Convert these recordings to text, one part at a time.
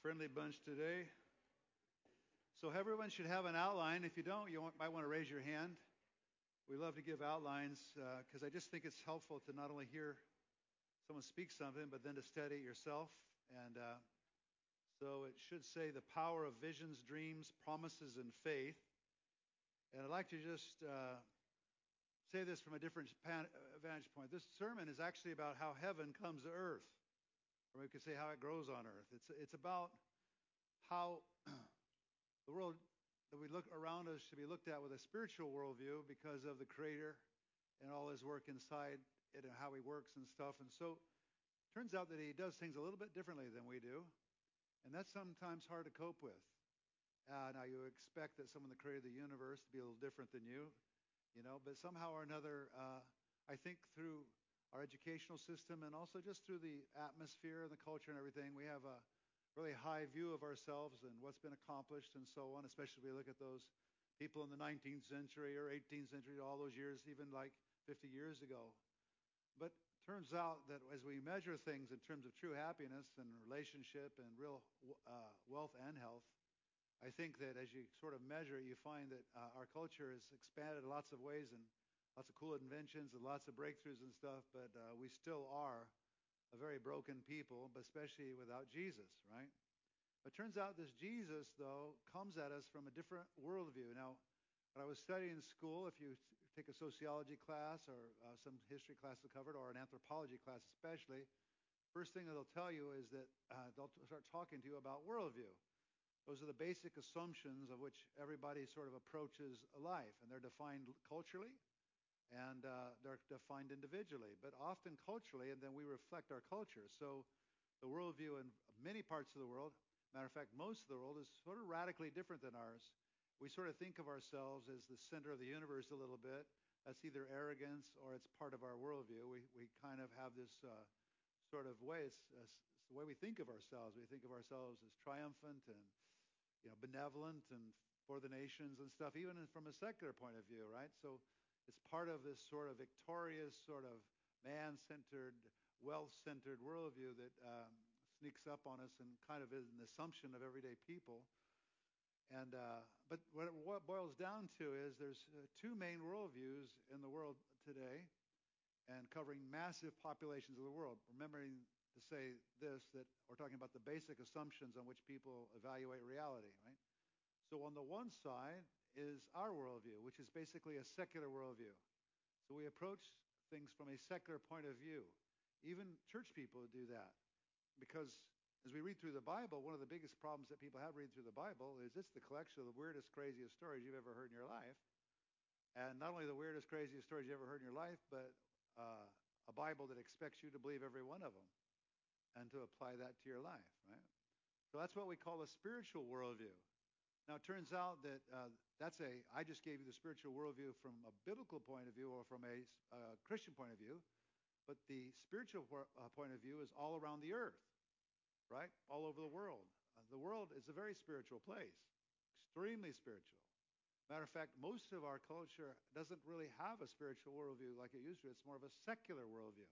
Friendly bunch today. So everyone should have an outline. If you don't, might want to raise your hand. We love to give outlines because I just think it's helpful to not only hear someone speak something, but then to study it yourself. And so it should say the power of visions, dreams, promises, and faith. And I'd like to just say this from a different vantage point. This sermon is actually about how heaven comes to earth, or we could say how it grows on earth. It's about how the world that we look around us should be looked at with a spiritual worldview because of the Creator and all His work inside it and how He works and stuff. And so it turns out that He does things a little bit differently than we do, and that's sometimes hard to cope with. Now you expect that someone that created the universe to be a little different than you, but somehow or another, I think through our educational system and also just through the atmosphere and the culture and everything, we have a really high view of ourselves and what's been accomplished and so on, especially if we look at those people in the 19th century or 18th century, all those years, even like 50 years ago. But it turns out that as we measure things in terms of true happiness and relationship and real wealth and health, I think that as you sort of measure it, you find that our culture has expanded in lots of ways and lots of cool inventions and lots of breakthroughs and stuff, but we still are a very broken people, but especially without Jesus, right? But it turns out this Jesus, though, comes at us from a different worldview. Now, when I was studying in school, if you take a sociology class or some history class covered, or an anthropology class especially, first thing that they'll tell you is that they'll start talking to you about worldview. Those are the basic assumptions of which everybody sort of approaches life, and they're defined culturally, and they're defined individually, but often culturally, and then we reflect our culture. So the worldview in many parts of the world, matter of fact, most of the world, is sort of radically different than ours. We sort of think of ourselves as the center of the universe a little bit. That's either arrogance or it's part of our worldview. We kind of have this sort of way. It's the way we think of ourselves. We think of ourselves as triumphant and benevolent and for the nations and stuff, even from a secular point of view, right? So it's part of this sort of victorious, sort of man-centered, wealth-centered worldview that sneaks up on us and kind of is an assumption of everyday people. And but what it boils down to is there's two main worldviews in the world today, and covering massive populations of the world. Remembering to say this, that we're talking about the basic assumptions on which people evaluate reality, right? So on the one side is our worldview, which is basically a secular worldview. So we approach things from a secular point of view. Even church people do that, because as we read through the Bible, one of the biggest problems that people have reading through the Bible is it's the collection of the weirdest, craziest stories you've ever heard in your life. And not only the weirdest, craziest stories you ever heard in your life, but a Bible that expects you to believe every one of them and to apply that to your life, right? So that's what we call a spiritual worldview. Now, it turns out that I just gave you the spiritual worldview from a biblical point of view or from a Christian point of view, but the spiritual point of view is all around the earth, right? All over the world. The world is a very spiritual place, extremely spiritual. Matter of fact, most of our culture doesn't really have a spiritual worldview like it used to. It's more of a secular worldview.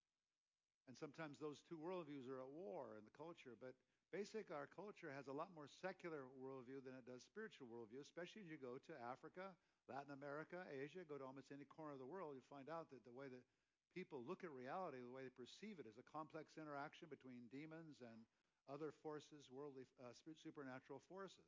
And sometimes those two worldviews are at war in the culture, but basically, our culture has a lot more secular worldview than it does spiritual worldview, especially as you go to Africa, Latin America, Asia, go to almost any corner of the world, you find out that the way that people look at reality, the way they perceive it, is a complex interaction between demons and other forces, worldly, supernatural forces.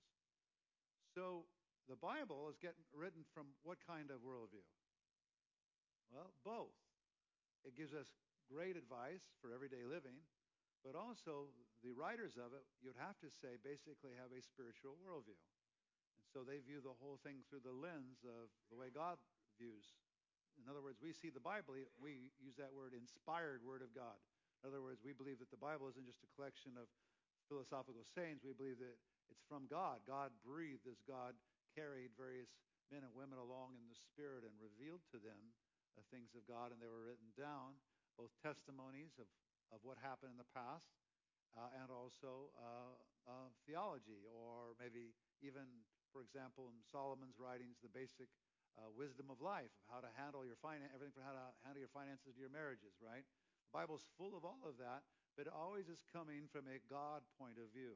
So the Bible is getting written from what kind of worldview? Well, both. It gives us great advice for everyday living, but also the writers of it, you'd have to say, basically have a spiritual worldview. And so they view the whole thing through the lens of the way God views. In other words, we see the Bible, we use that word, inspired word of God. In other words, we believe that the Bible isn't just a collection of philosophical sayings. We believe that it's from God. God breathed as God carried various men and women along in the Spirit and revealed to them the things of God, and they were written down, both testimonies of what happened in the past, and also theology, or maybe even, for example, in Solomon's writings, the basic wisdom of life, of how to handle your everything from how to handle your finances to your marriages, right? The Bible's full of all of that, but it always is coming from a God point of view. It's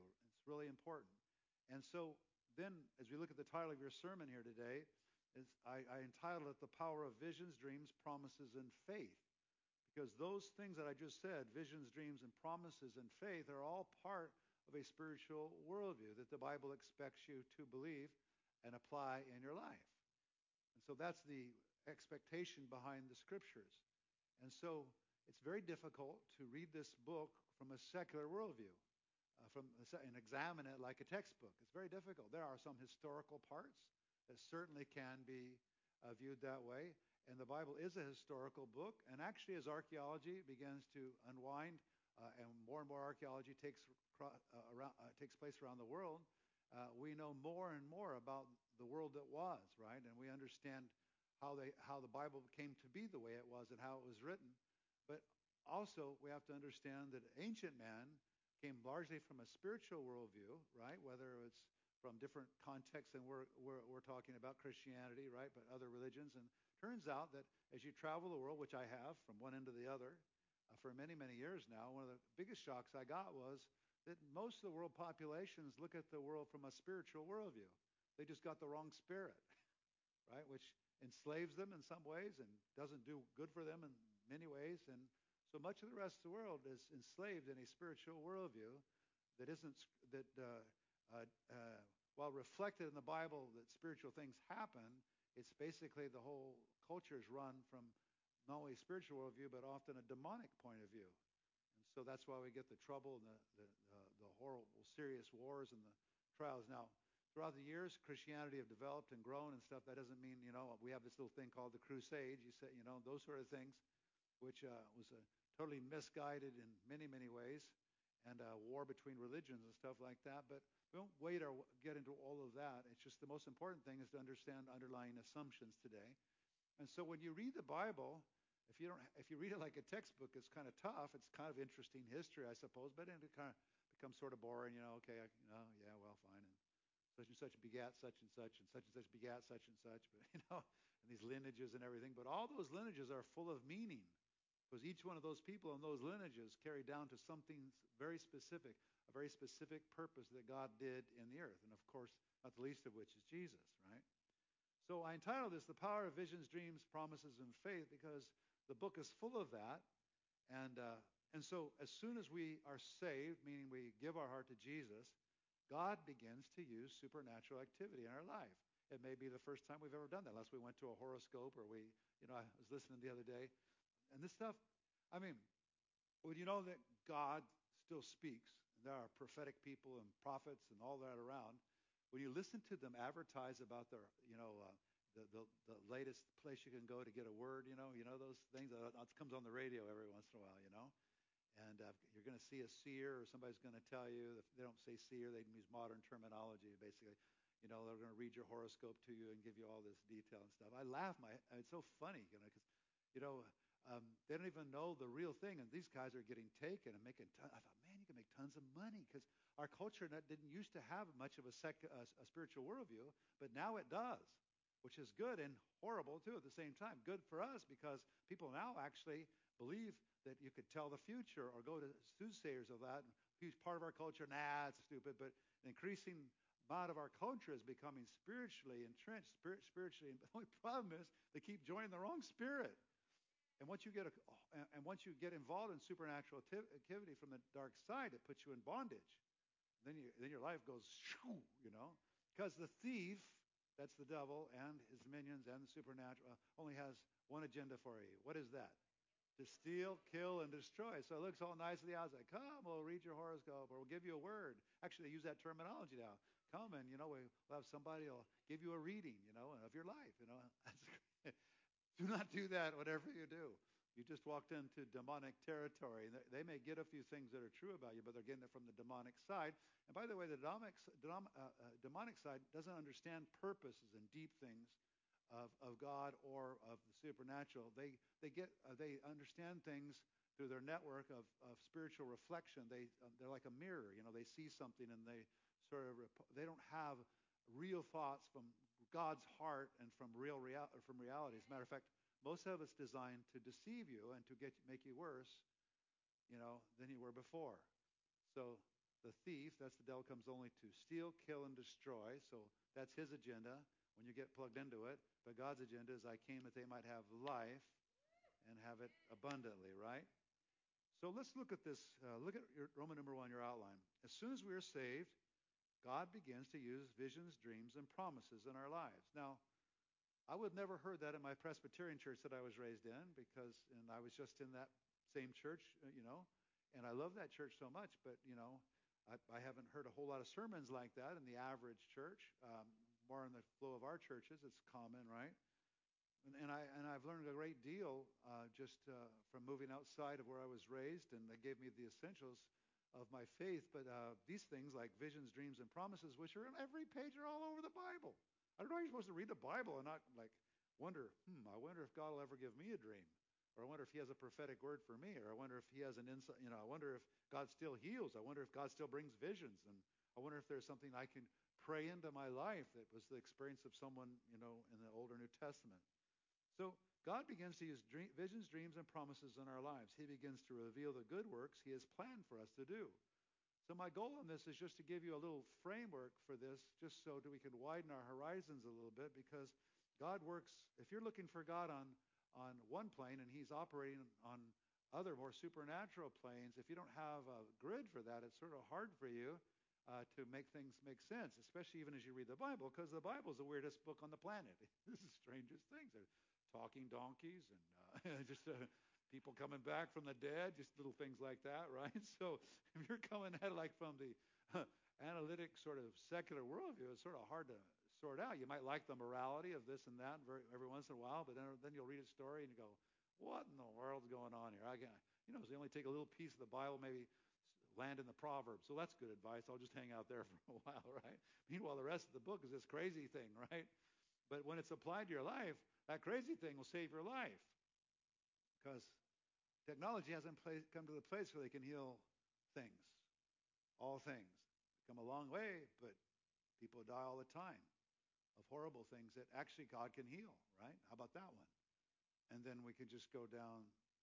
really important. And so then, as we look at the title of your sermon here today, I entitled it The Power of Visions, Dreams, Promises, and Faith. Because those things that I just said, visions, dreams, and promises, and faith, are all part of a spiritual worldview that the Bible expects you to believe and apply in your life. And so that's the expectation behind the Scriptures. And so it's very difficult to read this book from a secular worldview and examine it like a textbook. It's very difficult. There are some historical parts that certainly can be viewed that way. And the Bible is a historical book. And actually, as archaeology begins to unwind and more archaeology takes place around the world, we know more and more about the world that was, right? And we understand how the Bible came to be the way it was and how it was written. But also, we have to understand that ancient man came largely from a spiritual worldview, right? Whether it's from different contexts than we're talking about Christianity, right? But other religions. And turns out that as you travel the world, which I have from one end to the other for many, many years now, one of the biggest shocks I got was that most of the world populations look at the world from a spiritual worldview. They just got the wrong spirit, right? Which enslaves them in some ways and doesn't do good for them in many ways. And so much of the rest of the world is enslaved in a spiritual worldview that isn't while reflected in the Bible that spiritual things happen. It's basically the whole culture is run from not only a spiritual worldview but often a demonic point of view. And so that's why we get the trouble and the horrible, serious wars and the trials. Now, throughout the years, Christianity have developed and grown and stuff. That doesn't mean, we have this little thing called the Crusades. You say, those sort of things, which was totally misguided in many, many ways, and a war between religions and stuff like that. But we won't get into all of that. It's just the most important thing is to understand underlying assumptions today. And so when you read the Bible, if you read it like a textbook, it's kind of tough. It's kind of interesting history, I suppose, but then it kind of becomes sort of boring. Okay, yeah, well, fine. And such begat such and such, and such begat such and such. But and these lineages and everything. But all those lineages are full of meaning, because each one of those people in those lineages carry down to something very specific, a very specific purpose that God did in the earth. And of course, not the least of which is Jesus, right? So I entitled this The Power of Visions, Dreams, Promises, and Faith, because the book is full of that. And so as soon as we are saved, meaning we give our heart to Jesus, God begins to use supernatural activity in our life. It may be the first time we've ever done that, unless we went to a horoscope or I was listening the other day. And this stuff, when you know that God still speaks, and there are prophetic people and prophets and all that around, when you listen to them advertise about their, the latest place you can go to get a word, those things, it comes on the radio every once in a while, and you're going to see a seer, or somebody's going to tell you. If they don't say seer, they use modern terminology. Basically, they're going to read your horoscope to you and give you all this detail and stuff. I laugh. It's so funny, because they don't even know the real thing, and these guys are getting taken and making. I thought, man, you can make tons of money, because our culture didn't used to have much of a spiritual worldview, but now it does, which is good and horrible too at the same time. Good for us because people now actually believe that you could tell the future or go to soothsayers of that. Huge part of our culture, it's stupid, but an increasing amount of our culture is becoming spiritually entrenched, spiritually. But the only problem is they keep joining the wrong spirit. And once you get involved in supernatural activity from the dark side, it puts you in bondage. Then your life goes, because the thief, that's the devil and his minions and the supernatural, only has one agenda for you. What is that? To steal, kill, and destroy. So it looks all nice at the outside. Come, we'll read your horoscope, or we'll give you a word. Actually, they use that terminology now. Come and, we'll have somebody who'll give you a reading, of your life, Do not do that, whatever you do. You just walked into demonic territory. They may get a few things that are true about you, but they're getting it from the demonic side. And by the way, the demonic side doesn't understand purposes and deep things of God or of the supernatural. They understand things through their network of spiritual reflection. They're like a mirror. They see something and they don't have real thoughts from God's heart and from reality. As a matter of fact, most of it's designed to deceive you and to make you worse, than you were before. So the thief, that's the devil, comes only to steal, kill, and destroy. So that's his agenda when you get plugged into it. But God's agenda is I came that they might have life and have it abundantly, right? So let's look at this. Look at Roman number 1, your outline. As soon as we are saved, God begins to use visions, dreams, and promises in our lives. Now, I would have never heard that in my Presbyterian church that I was raised in and I was just in that same church, and I love that church so much, but, I haven't heard a whole lot of sermons like that in the average church. More in the flow of our churches, it's common, right? And I've learned a great deal just from moving outside of where I was raised, and they gave me the essentials of my faith. But these things like visions, dreams, and promises, which are in every page, are all over the Bible. I don't know how you're supposed to read the Bible and not wonder, I wonder if God will ever give me a dream, or I wonder if He has a prophetic word for me, or I wonder if He has an insight. I wonder if God still heals. I wonder if God still brings visions, and I wonder if there's something I can pray into my life that was the experience of someone, in the Old or New Testament. So God begins to use visions, dreams, and promises in our lives. He begins to reveal the good works He has planned for us to do. So my goal in this is just to give you a little framework for this, just so that we can widen our horizons a little bit, because God works. If you're looking for God on one plane and He's operating on other more supernatural planes, if you don't have a grid for that, it's sort of hard for you to make things make sense, especially even as you read the Bible, because the Bible is the weirdest book on the planet. This is the strangest things. Talking donkeys and just people coming back from the dead, just little things like that, right? So if you're coming at it from the analytic sort of secular worldview, it's sort of hard to sort out. You might like the morality of this and that every once in a while, but then you'll read a story and you go, what in the world's going on here? So you only take a little piece of the Bible, maybe land in the Proverbs. So that's good advice. I'll just hang out there for a while, right? Meanwhile, the rest of the book is this crazy thing, right? But when it's applied to your life, that crazy thing will save your life, because technology hasn't come to the place where they can heal things, all things. They've come a long way, but people die all the time of horrible things that actually God can heal, right? How about that one? And then we could just go down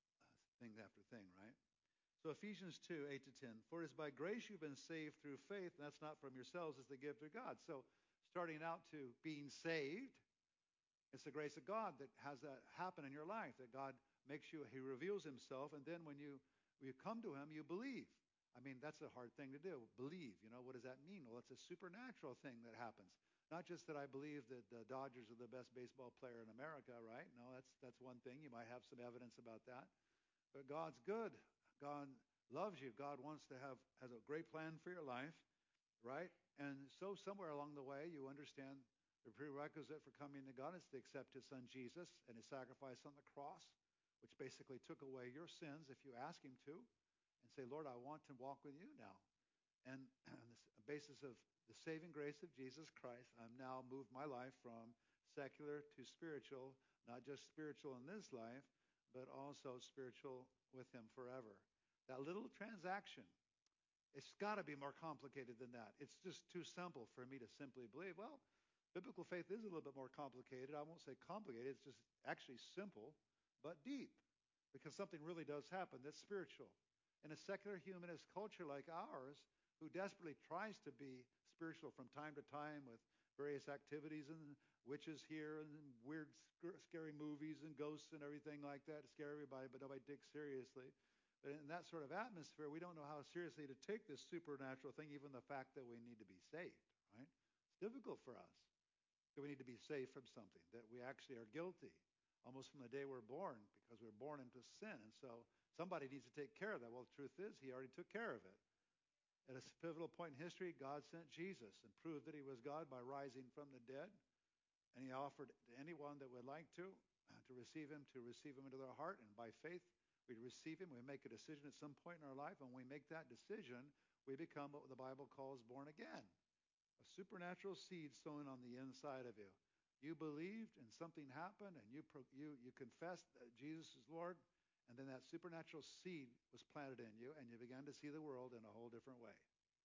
thing after thing, right? So Ephesians 2, 8-10. For it is by grace you've been saved through faith, and that's not from yourselves, it's the gift of God. So starting out to being saved, it's the grace of God that has that happen in your life, that God makes you, He reveals Himself, and then when you come to Him, you believe. I mean, that's a hard thing to do. Believe, what does that mean? Well, it's a supernatural thing that happens. Not just that I believe that the Dodgers are the best baseball player in America, right? No, that's one thing. You might have some evidence about that. But God's good. God loves you. God has a great plan for your life, right? And so somewhere along the way, you understand the prerequisite for coming to God is to accept His Son Jesus and His sacrifice on the cross, which basically took away your sins if you ask Him to, and say, Lord, I want to walk with you now. And on the basis of the saving grace of Jesus Christ, I'm now moved my life from secular to spiritual, not just spiritual in this life, but also spiritual with Him forever. That little transaction, it's got to be more complicated than that. It's just too simple for me to simply believe. Well, biblical faith is a little bit more complicated. I won't say complicated. It's just actually simple, but deep, because something really does happen that's spiritual. In a secular humanist culture like ours, who desperately tries to be spiritual from time to time with various activities and witches here and weird, scary movies and ghosts and everything like that to scare everybody, but nobody takes seriously. But in that sort of atmosphere, we don't know how seriously to take this supernatural thing, even the fact that we need to be saved, right? It's difficult for us. That we need to be saved from something, that we actually are guilty almost from the day we're born, because we're born into sin. And so somebody needs to take care of that. Well, the truth is, He already took care of it. At a pivotal point in history, God sent Jesus and proved that He was God by rising from the dead. And He offered to anyone that would like to receive Him into their heart. And by faith, we receive Him. We make a decision at some point in our life. And when we make that decision, we become what the Bible calls born again. A supernatural seed sown on the inside of you. You believed and something happened, and you confessed that Jesus is Lord, and then that supernatural seed was planted in you, and you began to see the world in a whole different way.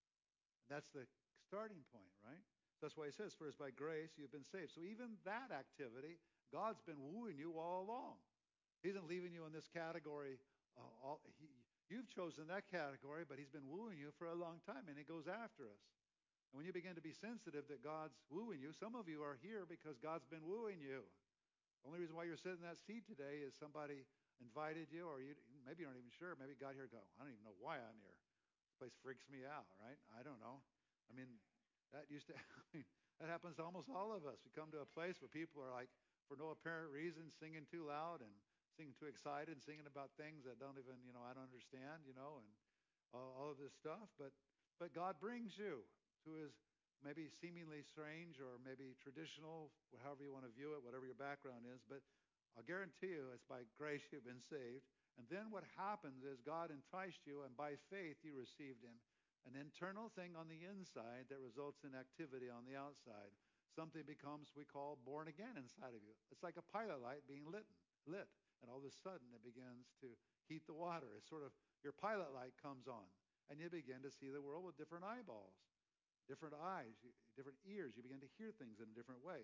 And that's the starting point, right? That's why He says, for it's by grace you've been saved. So even that activity, God's been wooing you all along. He isn't leaving you in this category. You've chosen that category, but he's been wooing you for a long time, and he goes after us. And when you begin to be sensitive that God's wooing you, some of you are here because God's been wooing you. The only reason why you're sitting in that seat today is somebody invited you, or you maybe you're not even sure. Maybe got here and go, I don't even know why I'm here. This place freaks me out, right? I don't know. I mean, that used to, I mean, that happens to almost all of us. We come to a place where people are like, for no apparent reason, singing too loud and singing too excited and singing about things that don't even, I don't understand, and all of this stuff. But God brings you to his maybe seemingly strange or maybe traditional, however you want to view it, whatever your background is. But I'll guarantee you it's by grace you've been saved. And then what happens is God enticed you, and by faith you received him. An internal thing on the inside that results in activity on the outside. Something becomes, we call, born again inside of you. It's like a pilot light being lit. And all of a sudden it begins to heat the water. It's sort of your pilot light comes on. And you begin to see the world with different eyeballs, different eyes, different ears. You begin to hear things in a different way.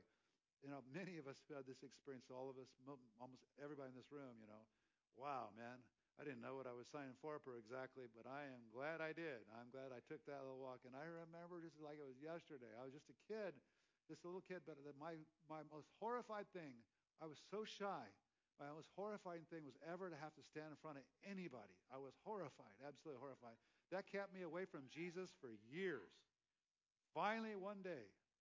Many of us have had this experience, all of us, almost everybody in this room, Wow, man, I didn't know what I was signing for exactly, but I am glad I did. I'm glad I took that little walk. And I remember just like it was yesterday. I was just a kid, just a little kid, but my most horrified thing, I was so shy. My most horrifying thing was ever to have to stand in front of anybody. I was horrified, absolutely horrified. That kept me away from Jesus for years. Finally, one day,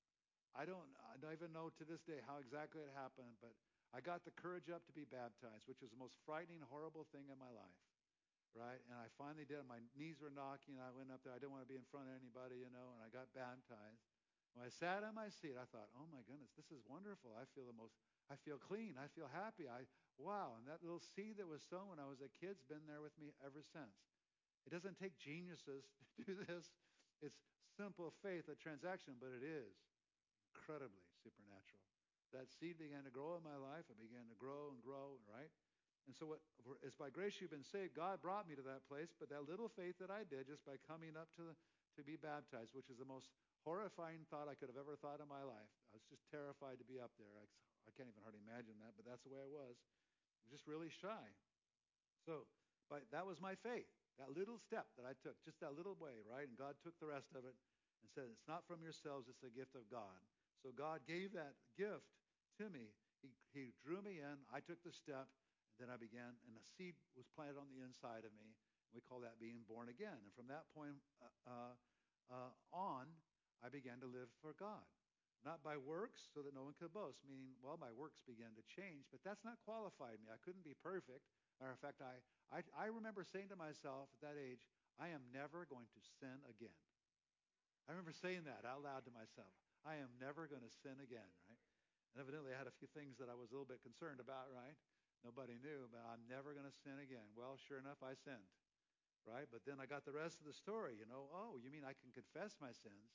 I don't even know to this day how exactly it happened, but I got the courage up to be baptized, which was the most frightening, horrible thing in my life, right? And I finally did. My knees were knocking. I went up there. I didn't want to be in front of anybody, and I got baptized. When I sat on my seat, I thought, oh, my goodness, this is wonderful. I feel clean. I feel happy. Wow. And that little seed that was sown when I was a kid's been there with me ever since. It doesn't take geniuses to do this. It's simple faith, a transaction, but it is incredibly supernatural. That seed began to grow in my life. It began to grow and grow, right? And so it's by grace you've been saved. God brought me to that place, but that little faith that I did just by coming up to be baptized, which is the most horrifying thought I could have ever thought in my life. I was just terrified to be up there. I can't even hardly imagine that, but that's the way I was. I'm just really shy. So, but that was my faith, that little step that I took, just that little way, right? And God took the rest of it and said, it's not from yourselves, it's a gift of God. So God gave that gift to me. He drew me in. I took the step, and then I began, and a seed was planted on the inside of me. We call that being born again. And from that point on, I began to live for God. Not by works, so that no one could boast, meaning, well, my works began to change, but that's not qualified me. I couldn't be perfect. Matter of fact, I remember saying to myself at that age, I am never going to sin again. I remember saying that out loud to myself. I am never going to sin again, right? And evidently I had a few things that I was a little bit concerned about, right? Nobody knew, but I'm never going to sin again. Well, sure enough, I sinned, right? But then I got the rest of the story, Oh, you mean I can confess my sins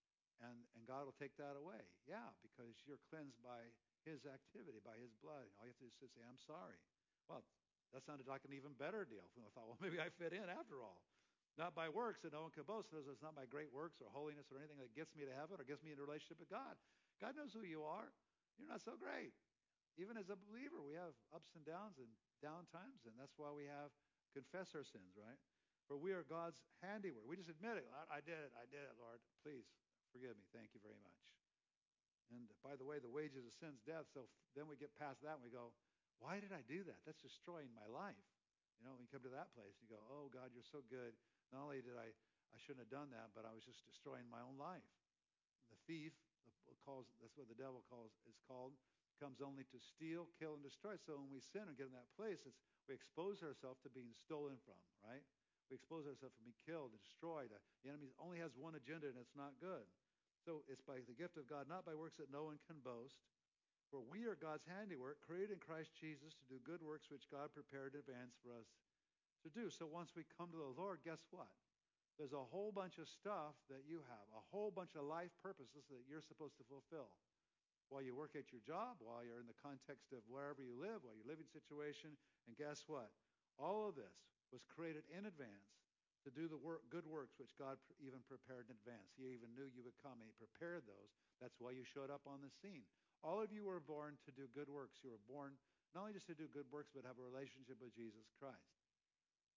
and God will take that away? Yeah, because you're cleansed by his activity, by his blood. All you have to do is say, I'm sorry. Well, that sounded like an even better deal. I thought, well, maybe I fit in after all. Not by works, that no one can boast. It's not by great works or holiness or anything that gets me to heaven or gets me into a relationship with God. God knows who you are. You're not so great. Even as a believer, we have ups and downs and down times, and that's why we have confess our sins, right? For we are God's handiwork. We just admit it. I did it, Lord. Please forgive me. Thank you very much. And by the way, the wages of sin is death. So then we get past that and we go, why did I do that? That's destroying my life. When you come to that place, you go, oh, God, you're so good. Not only did I shouldn't have done that, but I was just destroying my own life. The thief, that's what the devil is called, comes only to steal, kill, and destroy. So when we sin and get in that place, we expose ourselves to being stolen from, right? We expose ourselves to being killed and destroyed. The enemy only has one agenda, and it's not good. So it's by the gift of God, not by works that no one can boast. For we are God's handiwork, created in Christ Jesus to do good works which God prepared in advance for us to do. So once we come to the Lord, guess what? There's a whole bunch of stuff that you have, a whole bunch of life purposes that you're supposed to fulfill. While you work at your job, while you're in the context of wherever you live, while your living situation, and guess what? All of this was created in advance to do the good works which God even prepared in advance. He even knew you would come, and he prepared those. That's why you showed up on the scene. All of you were born to do good works. You were born not only just to do good works, but have a relationship with Jesus Christ.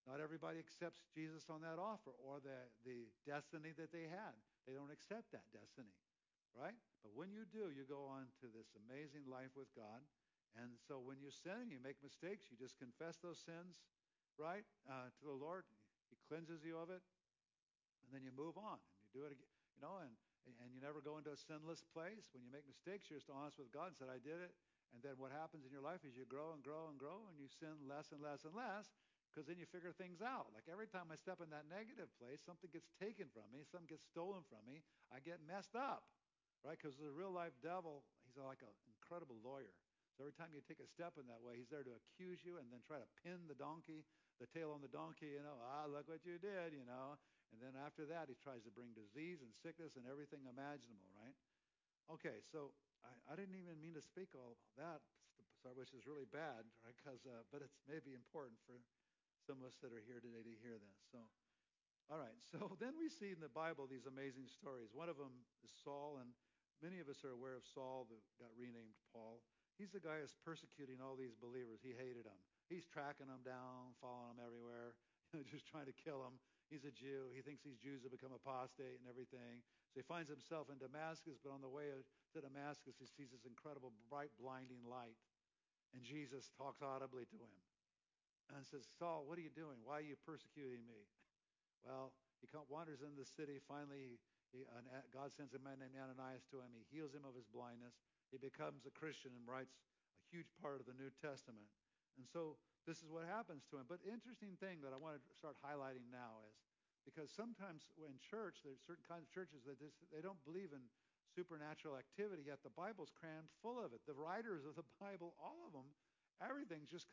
Not everybody accepts Jesus on that offer or the destiny that they had. They don't accept that destiny, right? But when you do, you go on to this amazing life with God. And so when you sin, you make mistakes, you just confess those sins, right, to the Lord. He cleanses you of it, and then you move on and you do it again, and you never go into a sinless place. When you make mistakes, you're just honest with God and said, I did it. And then what happens in your life is you grow and grow and grow, and you sin less and less and less, because then you figure things out. Like every time I step in that negative place, something gets taken from me, something gets stolen from me, I get messed up, right? Because the real life devil, he's like an incredible lawyer. So every time you take a step in that way, he's there to accuse you and then try to pin the tail on the donkey, look what you did, And then after that, he tries to bring disease and sickness and everything imaginable, right? Okay, so I didn't even mean to speak all that, which is really bad, right? But it's maybe important for some of us that are here today to hear this. So, all right. So then we see in the Bible these amazing stories. One of them is Saul, and many of us are aware of Saul that got renamed Paul. He's the guy who's persecuting all these believers. He hated them. He's tracking them down, following them everywhere, just trying to kill them. He's a Jew. He thinks these Jews have become apostate and everything. So he finds himself in Damascus, but on the way to Damascus, he sees this incredible, bright, blinding light. And Jesus talks audibly to him and says, Saul, what are you doing? Why are you persecuting me? Well, he wanders into the city. Finally, God sends a man named Ananias to him. He heals him of his blindness. He becomes a Christian and writes a huge part of the New Testament. And so this is what happens to him. But the interesting thing that I want to start highlighting now is because sometimes in church, there's certain kinds of churches that they don't believe in supernatural activity, yet the Bible's crammed full of it. The writers of the Bible, all of them, everything's just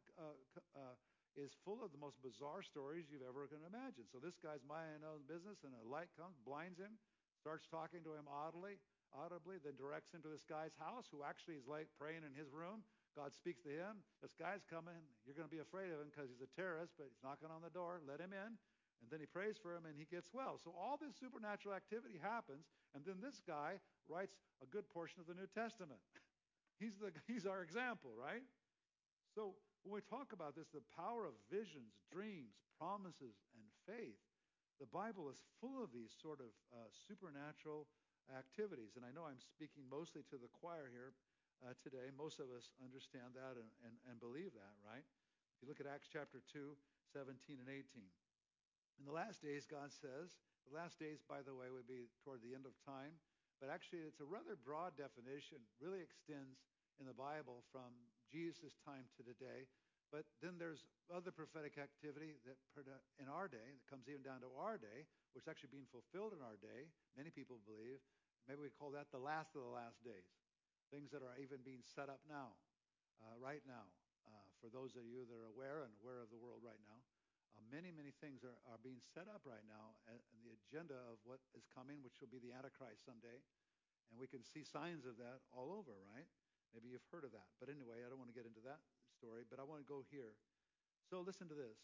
is full of the most bizarre stories you've ever can imagine. So this guy's minding his own business, and a light comes, blinds him, starts talking to him audibly, then directs him to this guy's house, who actually is like praying in his room. God speaks to him. This guy's coming. You're going to be afraid of him because he's a terrorist, but he's knocking on the door. Let him in. And then he prays for him, and he gets well. So all this supernatural activity happens, and then this guy writes a good portion of the New Testament. He's our example, right? So when we talk about this, the power of visions, dreams, promises, and faith, the Bible is full of these sort of supernatural activities. And I know I'm speaking mostly to the choir here today. Most of us understand that and believe that, right? If you look at Acts chapter 2, 17 and 18. In the last days, God says, the last days, by the way, would be toward the end of time. But actually, it's a rather broad definition, really extends in the Bible from Jesus' time to today. But then there's other prophetic activity that in our day, that comes even down to our day, which is actually being fulfilled in our day. Many people believe. Maybe we call that the last of the last days. Things that are even being set up now, right now, for those of you that are aware of the world right now. Many, many things are being set up right now in the agenda of what is coming, which will be the Antichrist someday. And we can see signs of that all over, right? Maybe you've heard of that. But anyway, I don't want to get into that story, but I want to go here. So listen to this.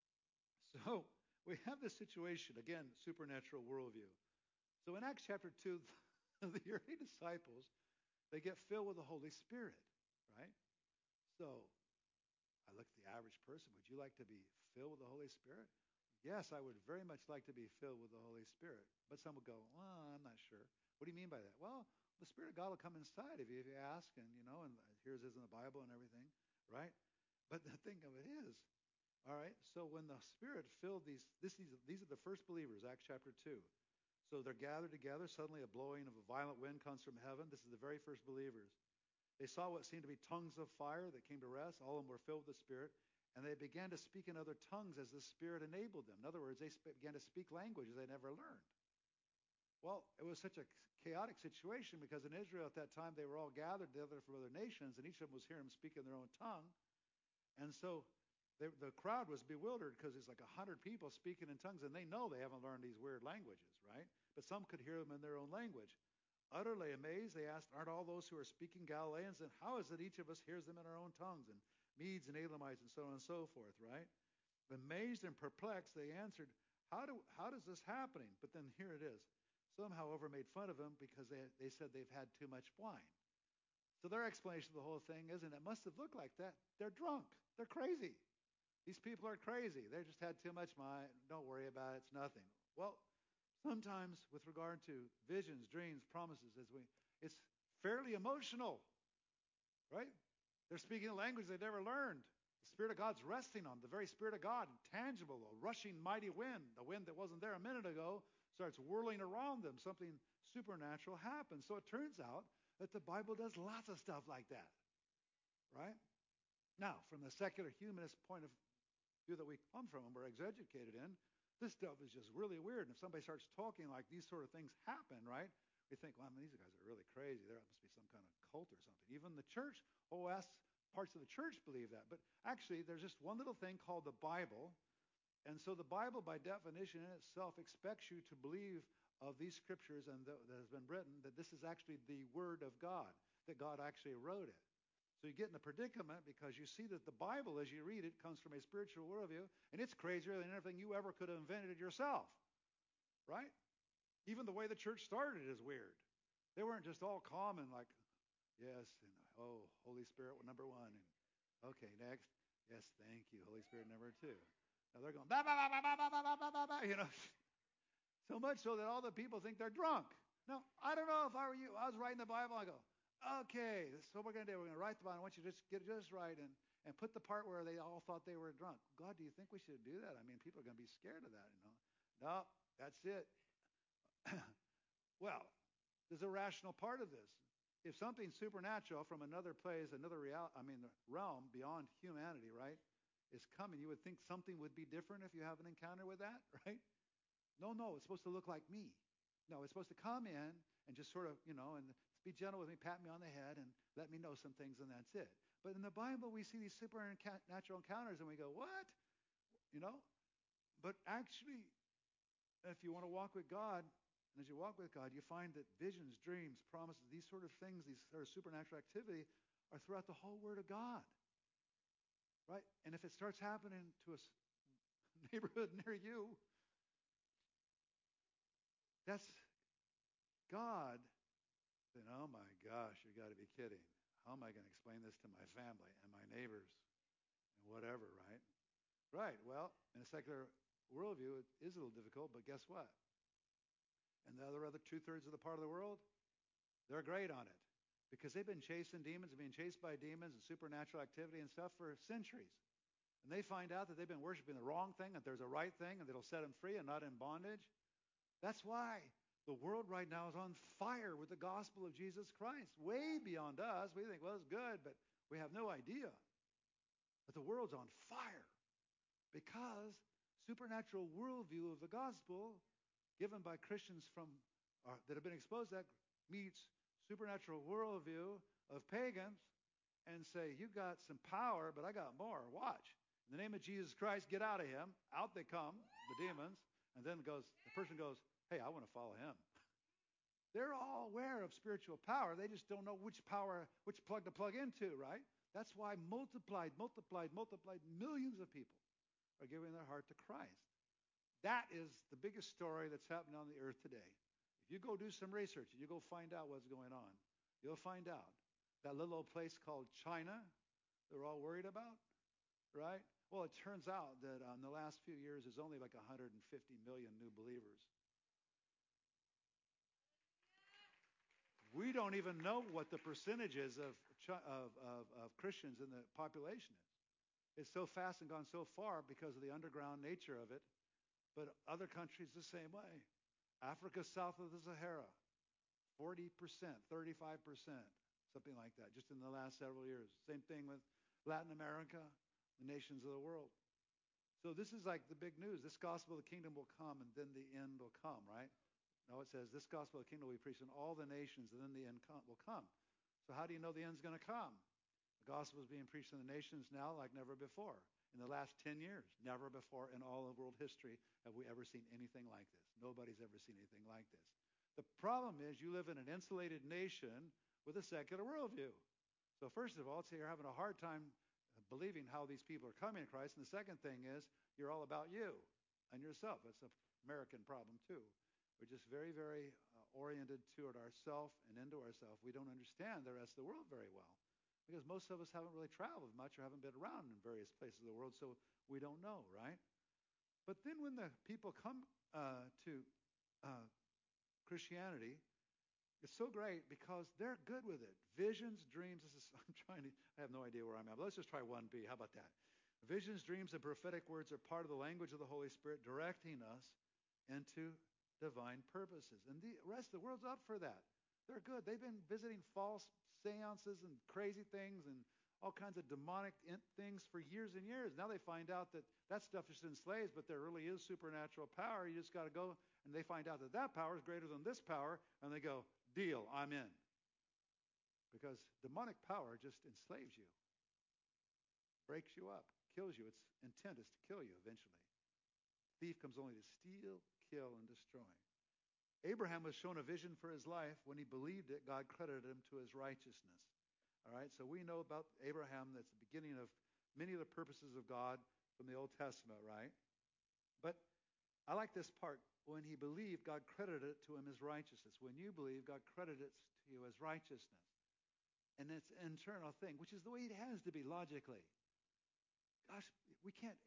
So we have this situation, again, supernatural worldview. So in Acts chapter 2, the early disciples, they get filled with the Holy Spirit, right? So I look at the average person. Would you like to be filled with the Holy Spirit? Yes, I would very much like to be filled with the Holy Spirit. But some would go, well, I'm not sure. What do you mean by that? Well, the Spirit of God will come inside of you if you ask, and here's this in the Bible and everything, right? But the thing of it is, all right, so when the Spirit filled these are the first believers, Acts chapter 2. So they're gathered together. Suddenly a blowing of a violent wind comes from heaven. This is the very first believers. They saw what seemed to be tongues of fire that came to rest. All of them were filled with the Spirit. And they began to speak in other tongues as the Spirit enabled them. In other words, they began to speak languages they never learned. Well, it was such a chaotic situation because in Israel at that time, they were all gathered together from other nations, and each of them was hearing them speak in their own tongue. And so the crowd was bewildered because it's like 100 people speaking in tongues, and they know they haven't learned these weird languages, right? But some could hear them in their own language. Utterly amazed, they asked, aren't all those who are speaking Galileans? And how is it each of us hears them in our own tongues? And Medes and Elamites and so on and so forth, right? Amazed and perplexed, they answered, how does this happening? But then here it is. Some, however, made fun of him because they said they've had too much wine. So their explanation of the whole thing is, and it must have looked like that, they're drunk. They're crazy. These people are crazy. They just had too much mind. Don't worry about it. It's nothing. Well, sometimes with regard to visions, dreams, promises, it's fairly emotional, right? They're speaking a language they've never learned. The Spirit of God's resting on them. The very Spirit of God, tangible, a rushing mighty wind, the wind that wasn't there a minute ago, starts whirling around them. Something supernatural happens. So it turns out that the Bible does lots of stuff like that, right? Now, from the secular humanist point of view that we come from and we're educated in, this stuff is just really weird. And if somebody starts talking like these sort of things happen, right? We think, well, these guys are really crazy. There must be some kind of cult or something. Even the church, parts of the church believe that. But actually, there's just one little thing called the Bible. And so the Bible, by definition in itself, expects you to believe of these scriptures and that has been written, that this is actually the Word of God, that God actually wrote it. So you get in a predicament because you see that the Bible, as you read it, comes from a spiritual worldview, and it's crazier than anything you ever could have invented yourself, right? Even the way the church started is weird. They weren't just all calm and like, yes, and oh, Holy Spirit number one, and okay, next, yes, thank you, Holy Spirit number two. Now they're going, bah, bah, bah, bah, bah, bah, bah, bah, bah, bah, so much so that all the people think they're drunk. Now, I don't know if I were you. I was writing the Bible, I go, okay, this is what we're going to do. We're going to write the Bible. I want you to just get it just right and put the part where they all thought they were drunk. God, do you think we should do that? I mean, people are going to be scared of that, No, that's it. Well, there's a rational part of this. If something supernatural from another place, another realm beyond humanity, right, is coming, you would think something would be different if you have an encounter with that, right? No, it's supposed to look like me. No, it's supposed to come in and just sort of, and be gentle with me, pat me on the head, and let me know some things, and that's it. But in the Bible, we see these supernatural encounters, and we go, what? But actually, if you want to walk with God, and as you walk with God, you find that visions, dreams, promises, these sort of things, these sort of supernatural activity are throughout the whole Word of God, right? And if it starts happening to a neighborhood near you, that's God. Then, oh my gosh, you got to be kidding. How am I going to explain this to my family and my neighbors and whatever, right? Right. Well, in a secular worldview, it is a little difficult, but guess what? And the other two-thirds of the part of the world, they're great on it because they've been chasing demons and being chased by demons and supernatural activity and stuff for centuries. And they find out that they've been worshiping the wrong thing, that there's a right thing, and that'll set them free and not in bondage. That's why the world right now is on fire with the gospel of Jesus Christ, way beyond us. We think, well, it's good, but we have no idea. But the world's on fire because supernatural worldview of the gospel given by Christians that have been exposed to that meets supernatural worldview of pagans and say, you got some power, but I got more. Watch. In the name of Jesus Christ, get out of him. Out they come, the demons. And then the person goes, hey, I want to follow him. They're all aware of spiritual power. They just don't know which plug to plug into, right? That's why multiplied millions of people are giving their heart to Christ. That is the biggest story that's happening on the earth today. If you go do some research and you go find out what's going on, you'll find out that little old place called China they're all worried about, right? Well, it turns out that in the last few years, there's only like 150 million new believers. We don't even know what the percentages of Christians in the population is. It's so fast and gone so far because of the underground nature of it. But other countries the same way. Africa south of the Sahara, 40%, 35%, something like that, just in the last several years. Same thing with Latin America, the nations of the world. So this is like the big news. This gospel of the kingdom will come, and then the end will come, right? No, it says this gospel of the kingdom will be preached in all the nations, and then the end will come. So how do you know the end's going to come? The gospel is being preached in the nations now like never before. In the last 10 years, never before in all of world history have we ever seen anything like this. Nobody's ever seen anything like this. The problem is you live in an insulated nation with a secular worldview. So first of all, you're having a hard time believing how these people are coming to Christ. And the second thing is you're all about you and yourself. That's an American problem too. We're just very, very oriented toward ourselves and into ourselves. We don't understand the rest of the world very well. Because most of us haven't really traveled much or haven't been around in various places of the world, so we don't know, right? But then when the people come to Christianity, it's so great because they're good with it. Visions, dreams. I have no idea where I'm at, but let's just try 1B. How about that? Visions, dreams, and prophetic words are part of the language of the Holy Spirit directing us into divine purposes. And the rest of the world's up for that. They're good. They've been visiting false seances and crazy things and all kinds of demonic things for years and years. Now they find out that that stuff just enslaves, but there really is supernatural power. You just got to go, and they find out that that power is greater than this power, and they go, deal, I'm in. Because demonic power just enslaves you, breaks you up, kills you. Its intent is to kill you eventually. Thief comes only to steal, kill, and destroy. Abraham was shown a vision for his life. When he believed it, God credited him to his righteousness. All right, so we know about Abraham. That's the beginning of many of the purposes of God from the Old Testament, right? But I like this part. When he believed, God credited it to him as righteousness. When you believe, God credited it to you as righteousness. And it's an internal thing, which is the way it has to be logically. Gosh, we can't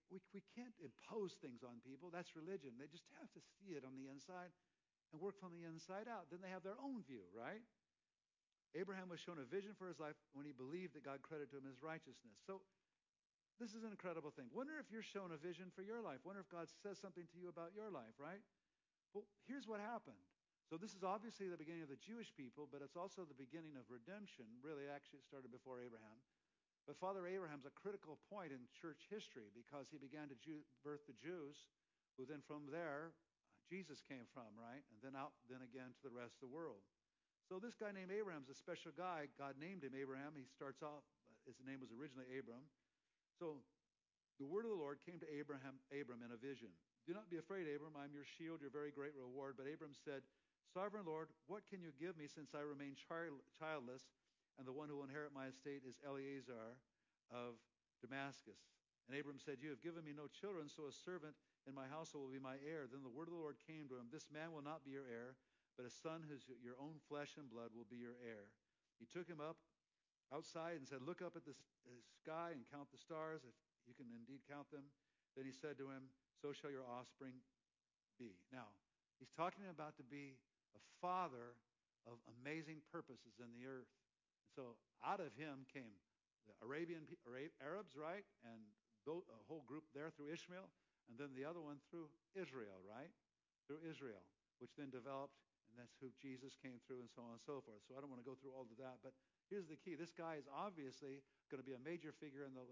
impose things on people. That's religion. They just have to see it on the inside and work from the inside out. Then they have their own view, right? Abraham was shown a vision for his life when he believed that God credited to him his righteousness. So this is an incredible thing. Wonder if you're shown a vision for your life. Wonder if God says something to you about your life, right? Well, here's what happened. So this is obviously the beginning of the Jewish people, but it's also the beginning of redemption. Really, actually, it started before Abraham. But Father Abraham's a critical point in church history because he began to birth the Jews, who then from there, Jesus came from, right? And then again to the rest of the world. So this guy named Abraham's a special guy. God named him Abraham. He starts off, his name was originally Abram. So the word of the Lord came to Abram in a vision. Do not be afraid, Abram. I'm your shield, your very great reward. But Abram said, Sovereign Lord, what can you give me since I remain childless, and the one who will inherit my estate is Eliezer of Damascus? And Abram said, You have given me no children, so a servant in my household will be my heir. Then the word of the Lord came to him, This man will not be your heir, but a son who's your own flesh and blood will be your heir. He took him up outside and said, Look up at the sky and count the stars, if you can indeed count them. Then he said to him, So shall your offspring be. Now, he's talking about to be a father of amazing purposes in the earth. And so out of him came the Arabs, right? And a whole group there through Ishmael, and then the other one through Israel, right? Through Israel, which then developed, and that's who Jesus came through, and so on and so forth. So I don't want to go through all of that, but here's the key: this guy is obviously going to be a major figure in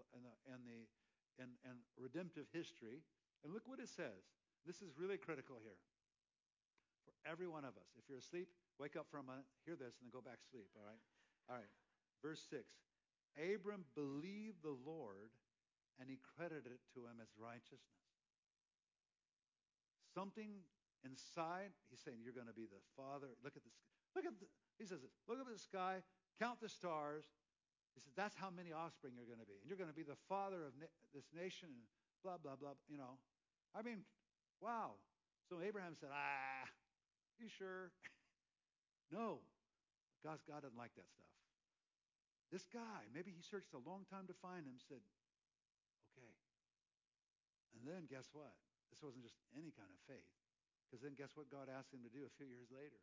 redemptive history. And look what it says. This is really critical here for every one of us. If you're asleep, wake up for a minute, hear this, and then go back to sleep. All right. All right. Verse 6. Abram believed the Lord, and he credited it to him as righteousness. Something inside, he's saying, you're going to be the father. He says this, look up at the sky, count the stars. He says, that's how many offspring you're going to be. And you're going to be the father of this nation, and blah, blah, blah. You know, I mean, wow. So Abraham said, you sure? No. God doesn't like that stuff. This guy, maybe he searched a long time to find him, said, okay. And then guess what? This wasn't just any kind of faith. Because then guess what God asked him to do a few years later?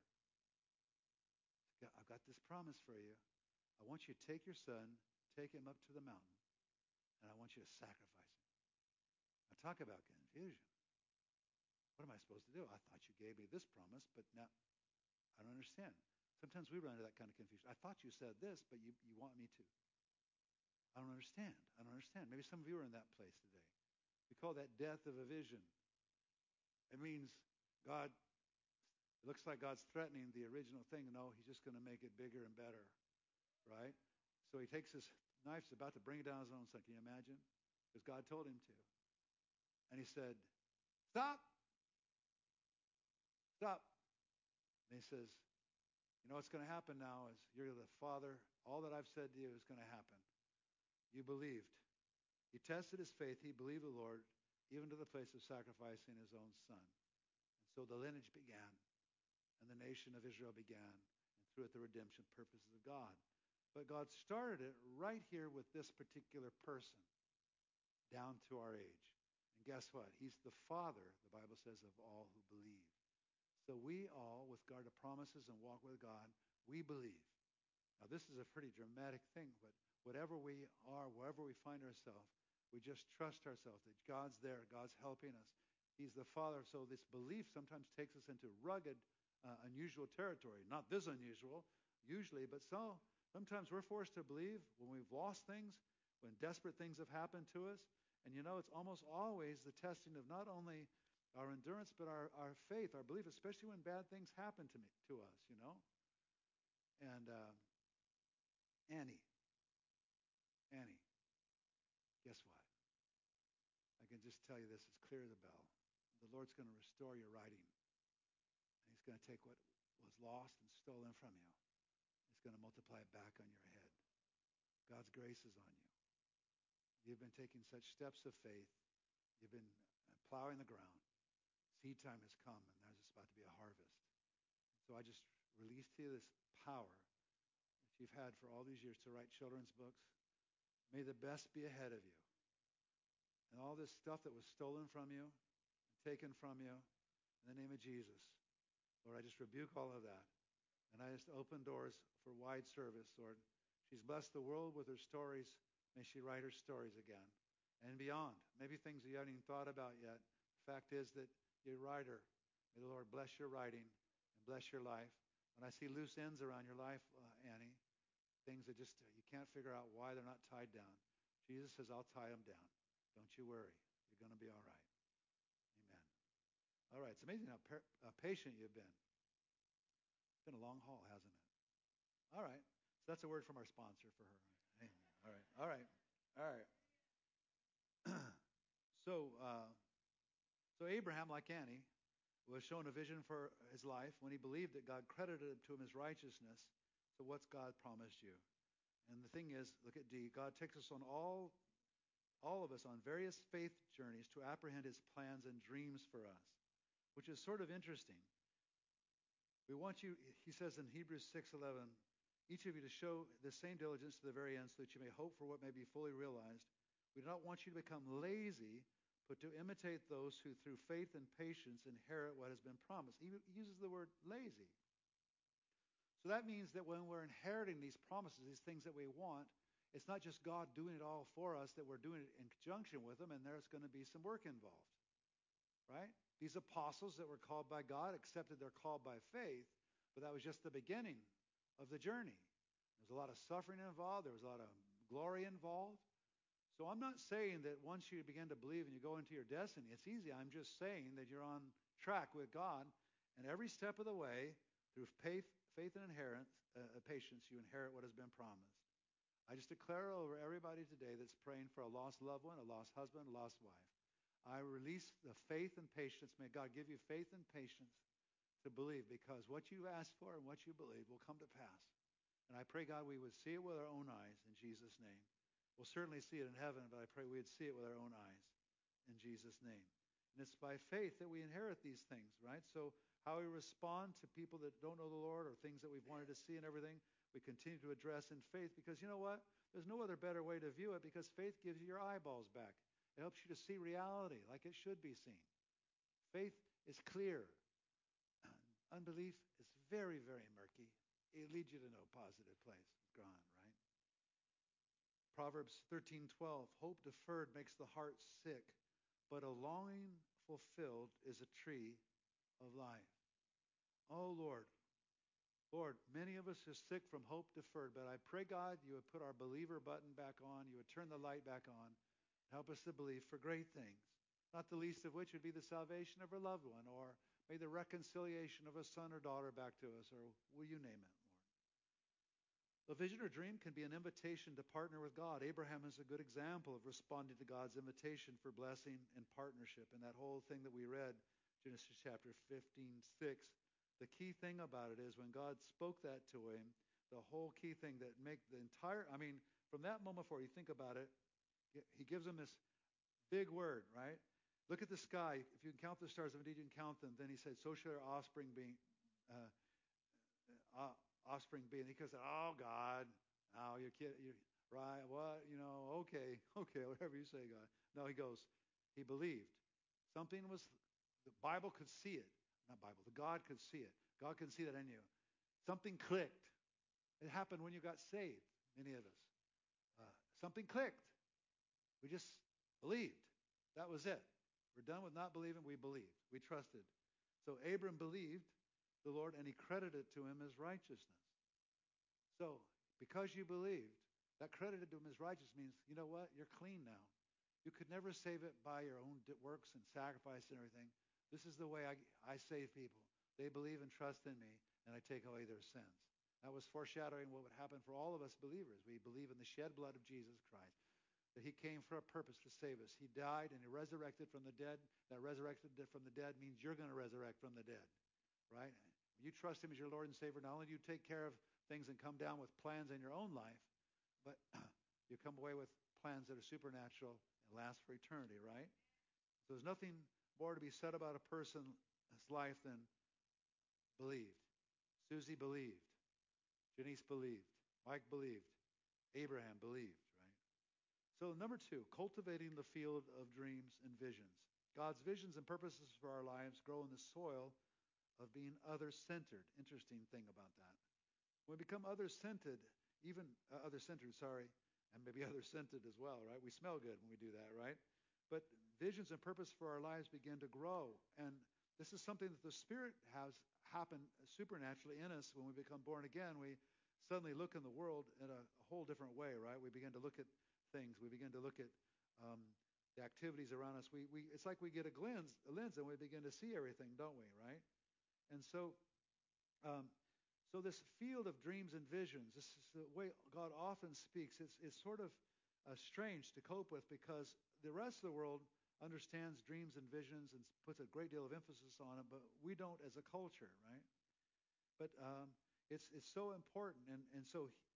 I've got this promise for you. I want you to take your son, take him up to the mountain, and I want you to sacrifice him. Now talk about confusion. What am I supposed to do? I thought you gave me this promise, but now I don't understand. Sometimes we run into that kind of confusion. I thought you said this, but you want me to. I don't understand. I don't understand. Maybe some of you are in that place today. We call that death of a vision. It means God, it looks like God's threatening the original thing. No, he's just going to make it bigger and better, right? So he takes his knife, he's about to bring it down his own son. Can you imagine? Because God told him to. And he said, stop. Stop. And he says, you know what's going to happen now is you're the father. All that I've said to you is going to happen. You believed. He tested his faith. He believed the Lord, even to the place of sacrificing his own son. And so the lineage began, and the nation of Israel began, and through it the redemption purposes of God. But God started it right here with this particular person down to our age. And guess what? He's the Father, the Bible says, of all who believe. So we all, with regard to promises and walk with God, we believe. Now, this is a pretty dramatic thing, but whatever we are, wherever we find ourselves, we just trust ourselves that God's there, God's helping us. He's the Father. So this belief sometimes takes us into rugged, unusual territory. Not this unusual, usually, but sometimes we're forced to believe when we've lost things, when desperate things have happened to us. And it's almost always the testing of not only our endurance, but our faith, our belief, especially when bad things happen to us. And Annie, guess what? I can just tell you this as clear as a bell. The Lord's going to restore your writing. And He's going to take what was lost and stolen from you. He's going to multiply it back on your head. God's grace is on you. You've been taking such steps of faith. You've been plowing the ground. Seed time has come, and there's about to be a harvest. So I just released to you this power that you've had for all these years to write children's books. May the best be ahead of you. And all this stuff that was stolen from you and taken from you, in the name of Jesus, Lord, I just rebuke all of that. And I just open doors for wide service, Lord. She's blessed the world with her stories. May she write her stories again and beyond. Maybe things you haven't even thought about yet. The fact is that you're a writer. May the Lord bless your writing and bless your life. When I see loose ends around your life, Annie, things that just you can't figure out why they're not tied down, Jesus says, I'll tie them down. Don't you worry. You're going to be all right. Amen. All right. It's amazing how patient you've been. It's been a long haul, hasn't it? All right. So that's a word from our sponsor for her. Amen. All right. So Abraham, like Annie, was shown a vision for his life when he believed that God credited to him his righteousness. So what's God promised you? And the thing is, look at D. God takes us on all of us on various faith journeys to apprehend His plans and dreams for us, which is sort of interesting. We want you, he says in Hebrews 6:11, each of you to show the same diligence to the very end so that you may hope for what may be fully realized. We do not want you to become lazy, but to imitate those who through faith and patience inherit what has been promised. He uses the word lazy. So that means that when we're inheriting these promises, these things that we want, it's not just God doing it all for us, that we're doing it in conjunction with Him, and there's going to be some work involved. Right? These apostles that were called by God accepted their call by faith, but that was just the beginning of the journey. There's a lot of suffering involved. There was a lot of glory involved. So I'm not saying that once you begin to believe and you go into your destiny, it's easy. I'm just saying that you're on track with God, and every step of the way, through faith and patience, you inherit what has been promised. I just declare over everybody today that's praying for a lost loved one, a lost husband, a lost wife. I release the faith and patience. May God give you faith and patience to believe, because what you ask for and what you believe will come to pass. And I pray, God, we would see it with our own eyes in Jesus' name. We'll certainly see it in heaven, but I pray we would see it with our own eyes in Jesus' name. And it's by faith that we inherit these things, right? So how we respond to people that don't know the Lord or things that we've wanted to see and everything, we continue to address in faith, because you know what? There's no other better way to view it, because faith gives you your eyeballs back. It helps you to see reality like it should be seen. Faith is clear. Unbelief is very, very murky. It leads you to no positive place. It's gone, right? Proverbs 13:12, hope deferred makes the heart sick, but a longing fulfilled is a tree of life. Oh, Lord, many of us are sick from hope deferred, but I pray, God, you would put our believer button back on, you would turn the light back on, help us to believe for great things, not the least of which would be the salvation of our loved one, or maybe the reconciliation of a son or daughter back to us, or will you name it, Lord? A vision or dream can be an invitation to partner with God. Abraham is a good example of responding to God's invitation for blessing and partnership. And that whole thing that we read, Genesis chapter 15:6, the key thing about it is when God spoke that to him, the whole key thing that make the entire, from that moment forward, you think about it, He gives him this big word, right? Look at the sky. If you can count the stars, if indeed you can count them, then he said, so shall your offspring be. He goes, oh, God, Oh, you're kidding. You're, right. What? Okay. Okay. Whatever you say, God. No, he goes, he believed. Something was, the Bible could see it. Not Bible, the God could see it. God can see that in you. Something clicked. It happened when you got saved, many of us. Uh, Something clicked. We just believed. That was it. We're done with not believing. We believed. We trusted. So Abram believed the Lord and he credited to him as righteousness. So because you believed, that credited to him as righteous means, you know what? You're clean now. You could never save it by your own works and sacrifice and everything. This is the way I save people. They believe and trust in me, and I take away their sins. That was foreshadowing what would happen for all of us believers. We believe in the shed blood of Jesus Christ, that he came for a purpose to save us. He died and he resurrected from the dead. That resurrected from the dead means you're going to resurrect from the dead, right? You trust him as your Lord and Savior. Not only do you take care of things and come down with plans in your own life, but you come away with plans that are supernatural and last for eternity, right? So there's nothing more to be said about a person's life than believed. Susie believed. Janice believed. Mike believed. Abraham believed, right? So number 2, cultivating the field of dreams and visions. God's visions and purposes for our lives grow in the soil of being other-centered. Interesting thing about that. When we become other-centered, even other-centered, sorry, and maybe other-scented as well, right? We smell good when we do that, right? But visions and purpose for our lives begin to grow. And this is something that the Spirit has happened supernaturally in us when we become born again. We suddenly look in the world in a whole different way, right? We begin to look at things. We begin to look at the activities around us. It's like we get a lens and we begin to see everything, don't we, right? And so this field of dreams and visions, this is the way God often speaks. It's sort of strange to cope with because the rest of the world understands dreams and visions and puts a great deal of emphasis on it, but we don't as a culture, right? But it's so important, and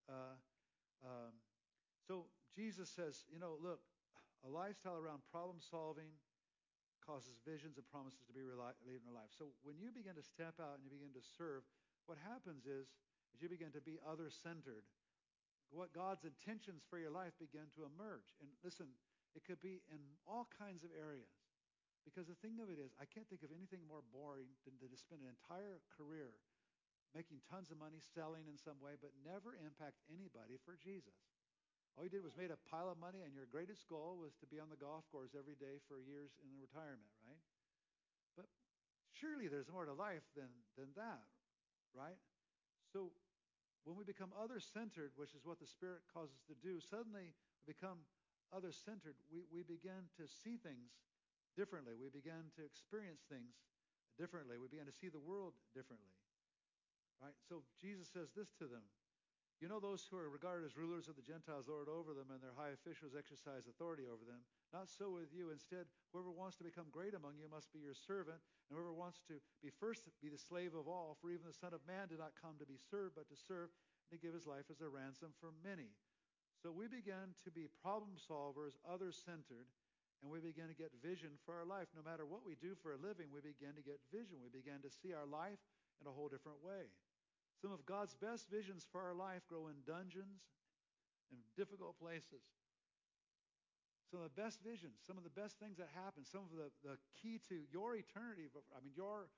so Jesus says, look, a lifestyle around problem solving causes visions and promises to be relieved in our life. So when you begin to step out and you begin to serve, what happens is you begin to be other-centered. What God's intentions for your life begin to emerge. And listen, it could be in all kinds of areas. Because the thing of it is, I can't think of anything more boring than to spend an entire career making tons of money, selling in some way, but never impact anybody for Jesus. All you did was made a pile of money, and your greatest goal was to be on the golf course every day for years in retirement, right? But surely there's more to life than that, right? So when we become other-centered, which is what the Spirit causes us to do, suddenly we become other-centered. We begin to see things differently. We begin to experience things differently. We begin to see the world differently, right? So Jesus says this to them. You know those who are regarded as rulers of the Gentiles lord over them, and their high officials exercise authority over them. Not so with you. Instead, whoever wants to become great among you must be your servant, and whoever wants to be first be the slave of all. For even the Son of Man did not come to be served, but to serve and to give his life as a ransom for many. So we begin to be problem solvers, other-centered, and we begin to get vision for our life. No matter what we do for a living, we begin to get vision. We begin to see our life in a whole different way. Some of God's best visions for our life grow in dungeons and difficult places. Some of the best visions, some of the best things that happen, some of the key to your eternity, your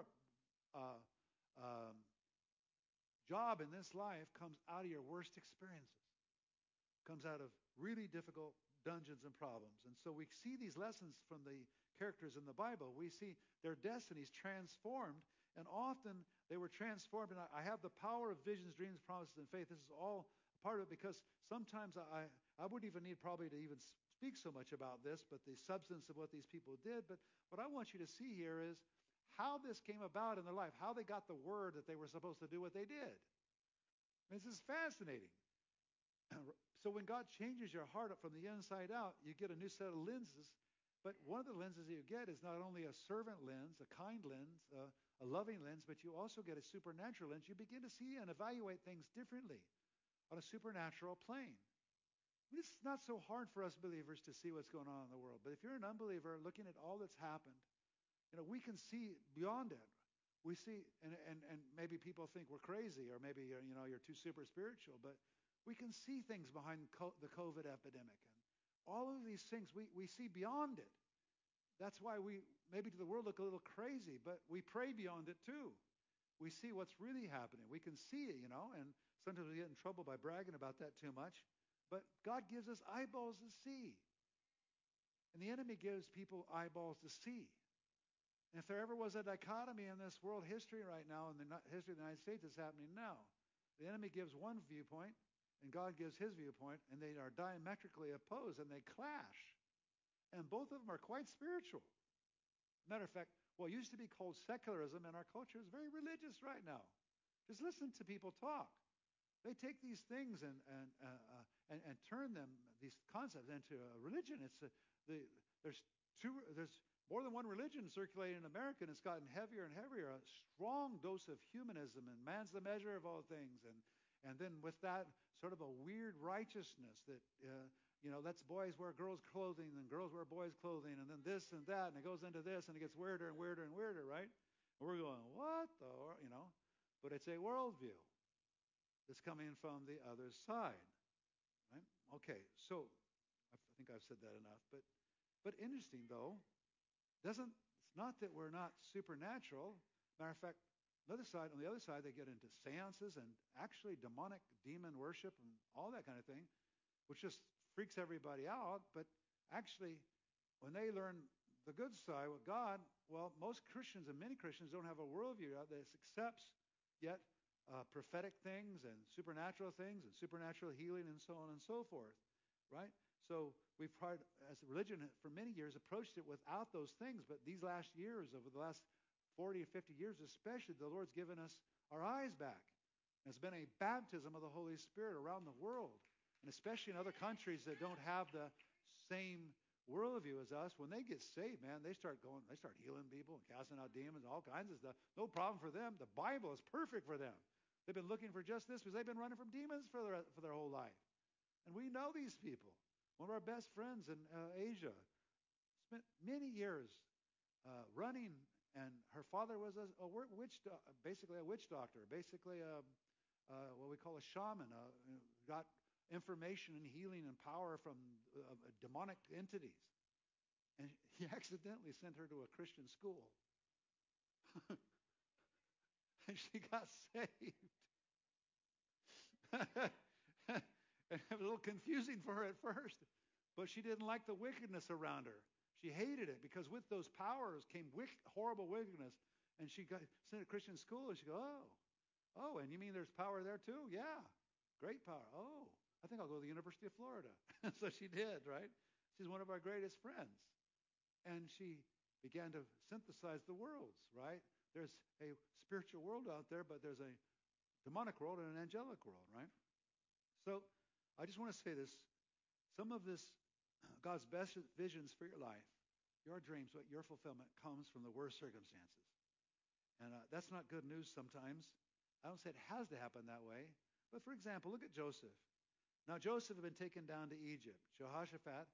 job in this life comes out of your worst experiences, comes out of really difficult dungeons and problems. And so we see these lessons from the characters in the Bible. We see their destinies transformed, and often they were transformed. And I have the power of visions, dreams, promises, and faith. This is all part of it because sometimes I wouldn't even need probably to even speak so much about this, but the substance of what these people did. But what I want you to see here is how this came about in their life, how they got the word that they were supposed to do what they did. This is fascinating. So when God changes your heart up from the inside out, you get a new set of lenses. But one of the lenses that you get is not only a servant lens, a kind lens, a loving lens, but you also get a supernatural lens. You begin to see and evaluate things differently on a supernatural plane. It's not so hard for us believers to see what's going on in the world. But if you're an unbeliever looking at all that's happened, we can see beyond it. We see, and maybe people think we're crazy, or maybe you're too super spiritual, but We can see things behind the COVID epidemic. And all of these things, we see beyond it. That's why we, maybe to the world, look a little crazy, but we pray beyond it too. We see what's really happening. We can see it, and sometimes we get in trouble by bragging about that too much. But God gives us eyeballs to see. And the enemy gives people eyeballs to see. And if there ever was a dichotomy in this world history right now, in the history of the United States, it's happening now. The enemy gives one viewpoint, and God gives his viewpoint, and they are diametrically opposed, and they clash. And both of them are quite spiritual. Matter of fact, what used to be called secularism in our culture is very religious right now. Just listen to people talk. They take these things and turn them, these concepts, into a religion. There's more than one religion circulating in America, and it's gotten heavier and heavier. A strong dose of humanism, and man's the measure of all things, and then with that sort of a weird righteousness that lets boys wear girls' clothing and girls wear boys' clothing, and then this and that, and it goes into this, and it gets weirder and weirder and weirder, right? And we're going, what the, But it's a worldview that's coming from the other side, right? Okay, so I think I've said that enough. But interesting though, it's not that we're not supernatural. Matter of fact, on the other side, they get into seances and actually demonic demon worship and all that kind of thing, which just freaks everybody out. But actually, when they learn the good side with God, well, most Christians and many Christians don't have a worldview that accepts yet prophetic things and supernatural healing and so on and so forth, right? So we've tried, as a religion, for many years, approached it without those things. But these last years, over the last 40 or 50 years especially, the Lord's given us our eyes back. And it's been a baptism of the Holy Spirit around the world, and especially in other countries that don't have the same worldview as us. When they get saved, man, they start healing people and casting out demons and all kinds of stuff. No problem for them. The Bible is perfect for them. They've been looking for just this because they've been running from demons for their whole life. And we know these people. One of our best friends in Asia spent many years running, and her father was basically a witch doctor, basically what we call a shaman, got information and healing and power from demonic entities. And he accidentally sent her to a Christian school. And she got saved. And it was a little confusing for her at first, but she didn't like the wickedness around her. She hated it because with those powers came horrible wickedness. And she got sent to Christian school, and she goes, oh, and you mean there's power there too? Yeah, great power. Oh, I think I'll go to the University of Florida. So she did, right? She's one of our greatest friends. And she began to synthesize the worlds, right? There's a spiritual world out there, but there's a demonic world and an angelic world, right? So I just want to say this. Some of this, God's best visions for your life, your dreams, your fulfillment comes from the worst circumstances. And that's not good news sometimes. I don't say it has to happen that way. But for example, look at Joseph. Now Joseph had been taken down to Egypt. Jehoshaphat,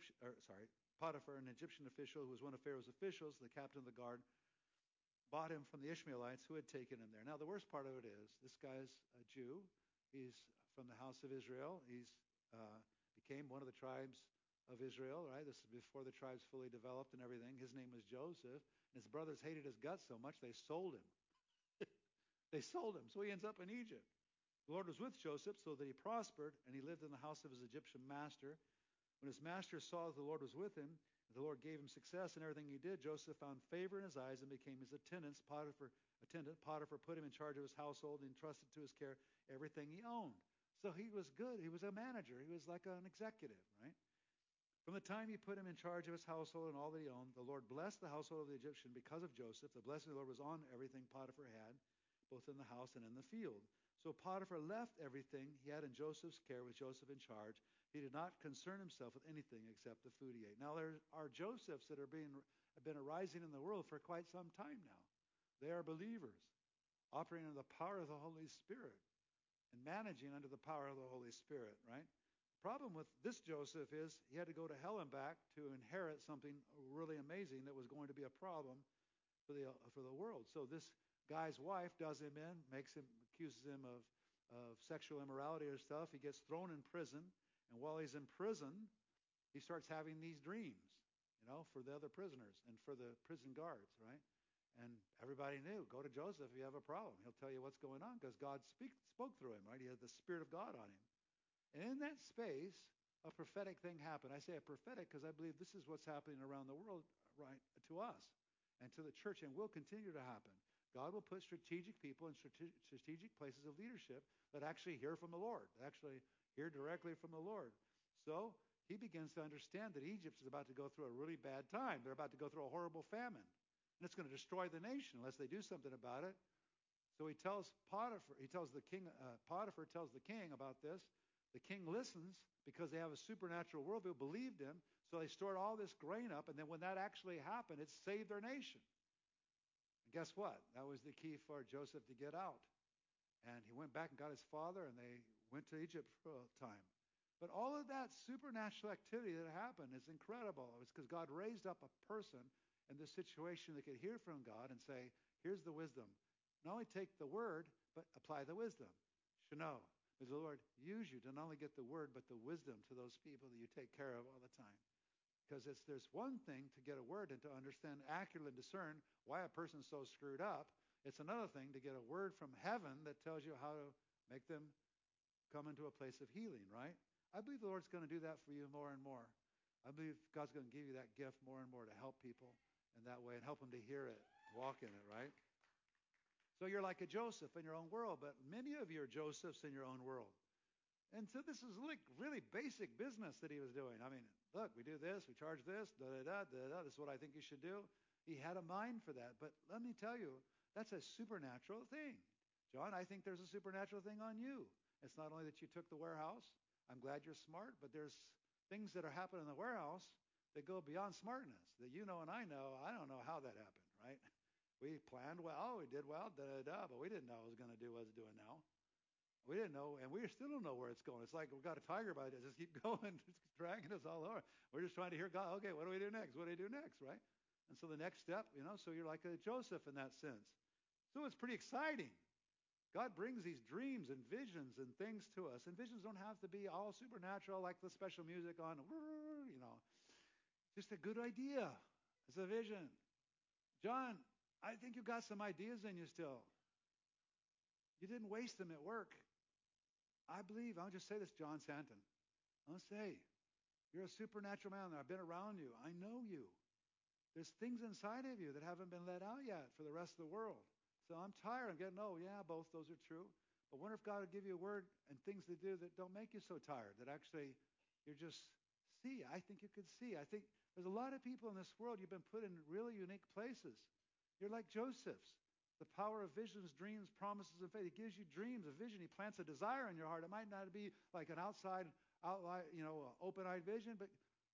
Potiphar, an Egyptian official who was one of Pharaoh's officials, the captain of the guard, bought him from the Ishmaelites who had taken him there. Now the worst part of it is, this guy's a Jew. He's from the house of Israel. He's became one of the tribes of Israel, right? This is before the tribes fully developed and everything. His name was Joseph. And his brothers hated his guts so much they sold him. They sold him. So he ends up in Egypt. The Lord was with Joseph so that he prospered, and he lived in the house of his Egyptian master. When his master saw that the Lord was with him, the Lord gave him success in everything he did, Joseph found favor in his eyes and became his attendant. Potiphar put him in charge of his household and entrusted to his care everything he owned. So he was good. He was a manager. He was like an executive, right? From the time he put him in charge of his household and all that he owned, the Lord blessed the household of the Egyptian because of Joseph. The blessing of the Lord was on everything Potiphar had, both in the house and in the field. So Potiphar left everything he had in Joseph's care with Joseph in charge. He did not concern himself with anything except the food he ate. Now there are Josephs that have been arising in the world for quite some time now. They are believers, operating under the power of the Holy Spirit and managing under the power of the Holy Spirit, right? The problem with this Joseph is he had to go to hell and back to inherit something really amazing that was going to be a problem for the world. So this guy's wife does him in, accuses him of of sexual immorality or stuff. He gets thrown in prison, and while he's in prison, he starts having these dreams, for the other prisoners and for the prison guards, right? And everybody knew, go to Joseph if you have a problem. He'll tell you what's going on because God spoke through him, right? He had the Spirit of God on him. And in that space, a prophetic thing happened. I say a prophetic because I believe this is what's happening around the world, right, to us and to the church, and will continue to happen. God will put strategic people in strategic places of leadership that actually hear from the Lord, that actually hear directly from the Lord. So he begins to understand that Egypt is about to go through a really bad time. They're about to go through a horrible famine. And it's going to destroy the nation unless they do something about it. So he tells Potiphar, Potiphar tells the king about this. The king listens because they have a supernatural worldview, believed him. So they stored all this grain up. And then when that actually happened, it saved their nation. And guess what? That was the key for Joseph to get out. And he went back and got his father, and they went to Egypt for a time. But all of that supernatural activity that happened is incredible. It's because God raised up a person in this situation that could hear from God and say, here's the wisdom. Not only take the word, but apply the wisdom. Shano, does the Lord use you to not only get the word, but the wisdom to those people that you take care of all the time. Because there's one thing to get a word and to understand accurately and discern why a person's so screwed up. It's another thing to get a word from heaven that tells you how to make them come into a place of healing, right? I believe the Lord's going to do that for you more and more. I believe God's going to give you that gift more and more to help people in that way and help them to hear it, walk in it, right? So you're like a Joseph in your own world, but many of you are Josephs in your own world. And so this is like really basic business that he was doing. I mean, look, we do this, we charge this, da-da-da, this is what I think you should do. He had a mind for that. But let me tell you, that's a supernatural thing. John, I think there's a supernatural thing on you. It's not only that you took the warehouse. I'm glad you're smart, but there's things that are happening in the warehouse that go beyond smartness, that you know and I know. I don't know how that happened, right? We planned well, we did well, but we didn't know it was going to do what it's doing now. We didn't know, and we still don't know where it's going. It's like we've got a tiger bite. It just keep going, just dragging us all over. We're just trying to hear God. Okay, what do we do next? What do we do next, right? And so the next step, so you're like a Joseph in that sense. So it's pretty exciting. God brings these dreams and visions and things to us. And visions don't have to be all supernatural like the special music on, Just a good idea. It's a vision. John, I think you got some ideas in you still. You didn't waste them at work. I believe, I'll just say this, John Santon. I'll say, you're a supernatural man. I've been around you. I know you. There's things inside of you that haven't been let out yet for the rest of the world. So I'm tired. I'm getting old. Yeah, both those are true. But wonder if God would give you a word and things to do that don't make you so tired, that actually you're just see. I think you could see. I think there's a lot of people in this world, you've been put in really unique places. You're like Joseph's. The power of visions, dreams, promises, and faith. He gives you dreams, a vision. He plants a desire in your heart. It might not be like an outline, open-eyed vision, but,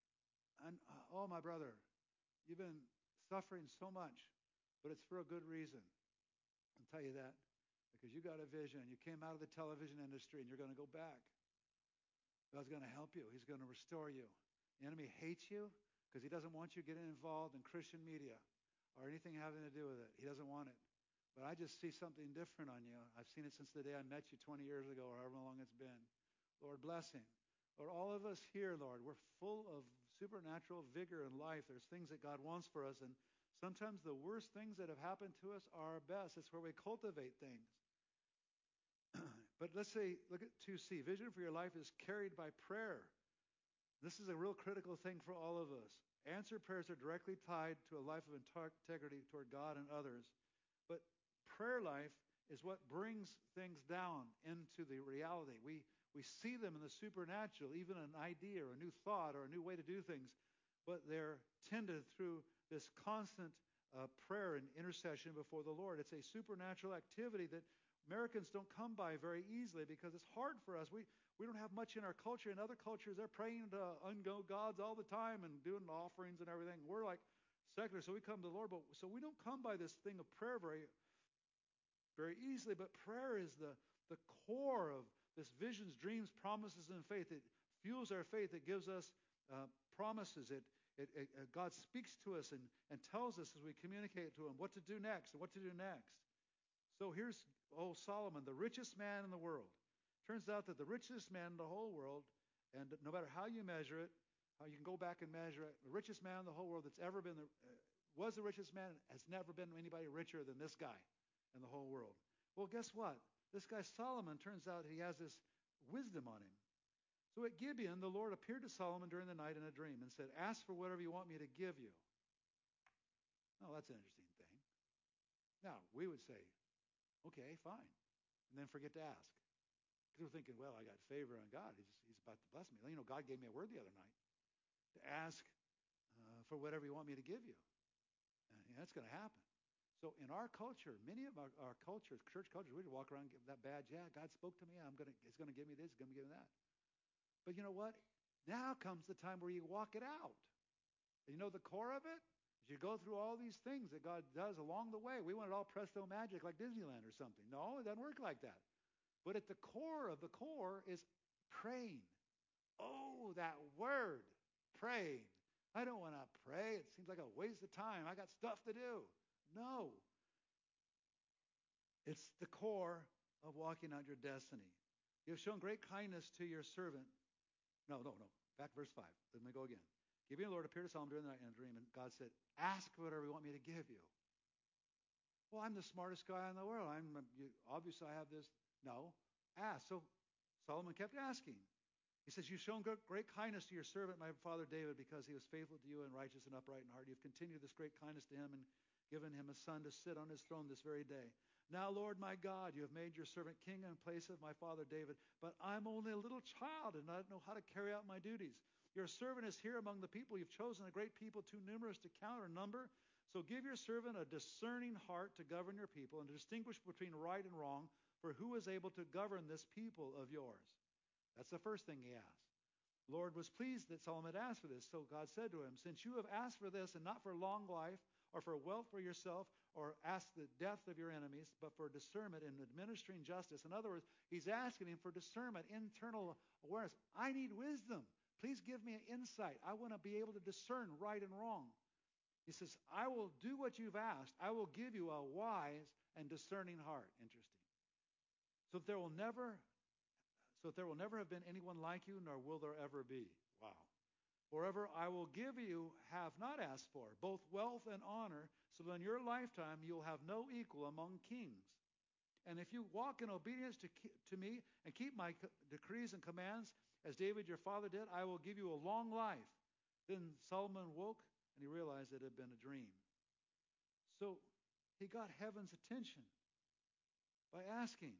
oh, my brother, you've been suffering so much, but it's for a good reason. I'll tell you that because you got a vision. You came out of the television industry and you're going to go back. God's going to help you. He's going to restore you. The enemy hates you because he doesn't want you getting involved in Christian media or anything having to do with it. He doesn't want it. But I just see something different on you. I've seen it since the day I met you 20 years ago or however long it's been. Lord, bless him. Lord, all of us here, Lord, we're full of supernatural vigor in life. There's things that God wants for us, and sometimes the worst things that have happened to us are our best. It's where we cultivate things. But let's say, look at 2C. Vision for your life is carried by prayer. This is a real critical thing for all of us. Answered prayers are directly tied to a life of integrity toward God and others. But prayer life is what brings things down into the reality. We see them in the supernatural, even an idea or a new thought or a new way to do things, but they're tended through this constant prayer and intercession before the Lord. It's a supernatural activity that Americans don't come by very easily because it's hard for us. We don't have much in our culture. In other cultures, they're praying to unknown gods all the time and doing offerings and everything. We're like secular, so we come to the Lord. But so we don't come by this thing of prayer very, very easily. But prayer is the core of this visions, dreams, promises, and faith. It fuels our faith. It gives us promises. God speaks to us and tells us as we communicate to him what to do next and what to do next. So here's Solomon, the richest man in the world. Turns out that the richest man in the whole world, and no matter how you measure it, how you can go back and measure it, the richest man in the whole world that's ever been, was the richest man, has never been anybody richer than this guy in the whole world. Well, guess what? This guy Solomon, turns out he has this wisdom on him. So at Gibeon, the Lord appeared to Solomon during the night in a dream and said, ask for whatever you want me to give you. Oh, that's an interesting thing. Now, we would say, okay, fine, and then forget to ask. Because we're thinking, well, I got favor on God. He's about to bless me. You know, God gave me a word the other night to ask for whatever you want me to give you. And that's going to happen. So in our culture, many of our cultures, church cultures, we walk around and give that badge. Yeah, God spoke to me. He's going to give me this. He's going to give me that. But you know what? Now comes the time where you walk it out. And you know the core of it? Is you go through all these things that God does along the way. We want it all presto magic like Disneyland or something. No, it doesn't work like that. But at the core of the core is praying. Oh, that word, praying. I don't want to pray. It seems like a waste of time. I got stuff to do. No. It's the core of walking out your destiny. You have shown great kindness to your servant. No. Back to verse 5. Let me go again. Gibeon, the Lord appeared to Solomon during the night in a dream, and God said, ask for whatever you want me to give you. Well, I'm the smartest guy in the world. Obviously I have this. No, ask. So Solomon kept asking. He says, you've shown great kindness to your servant, my father David, because he was faithful to you and righteous and upright in heart. You've continued this great kindness to him and given him a son to sit on his throne this very day. Now, Lord my God, you have made your servant king in place of my father David, but I'm only a little child and I don't know how to carry out my duties. Your servant is here among the people. You've chosen a great people too numerous to count or number. So give your servant a discerning heart to govern your people and to distinguish between right and wrong, for who is able to govern this people of yours? That's the first thing he asked. The Lord was pleased that Solomon had asked for this. So God said to him, since you have asked for this and not for long life or for wealth for yourself or asked the death of your enemies, but for discernment in administering justice. In other words, he's asking him for discernment, internal awareness. I need wisdom. Please give me an insight. I want to be able to discern right and wrong. He says, I will do what you've asked. I will give you a wise and discerning heart. Interesting. So that there will never have been anyone like you, nor will there ever be. Wow. Wherever I will give you have not asked for, both wealth and honor, so that in your lifetime you'll have no equal among kings. And if you walk in obedience to me and keep my decrees and commands, as David your father did, I will give you a long life. Then Solomon woke and he realized it had been a dream. So he got heaven's attention by asking.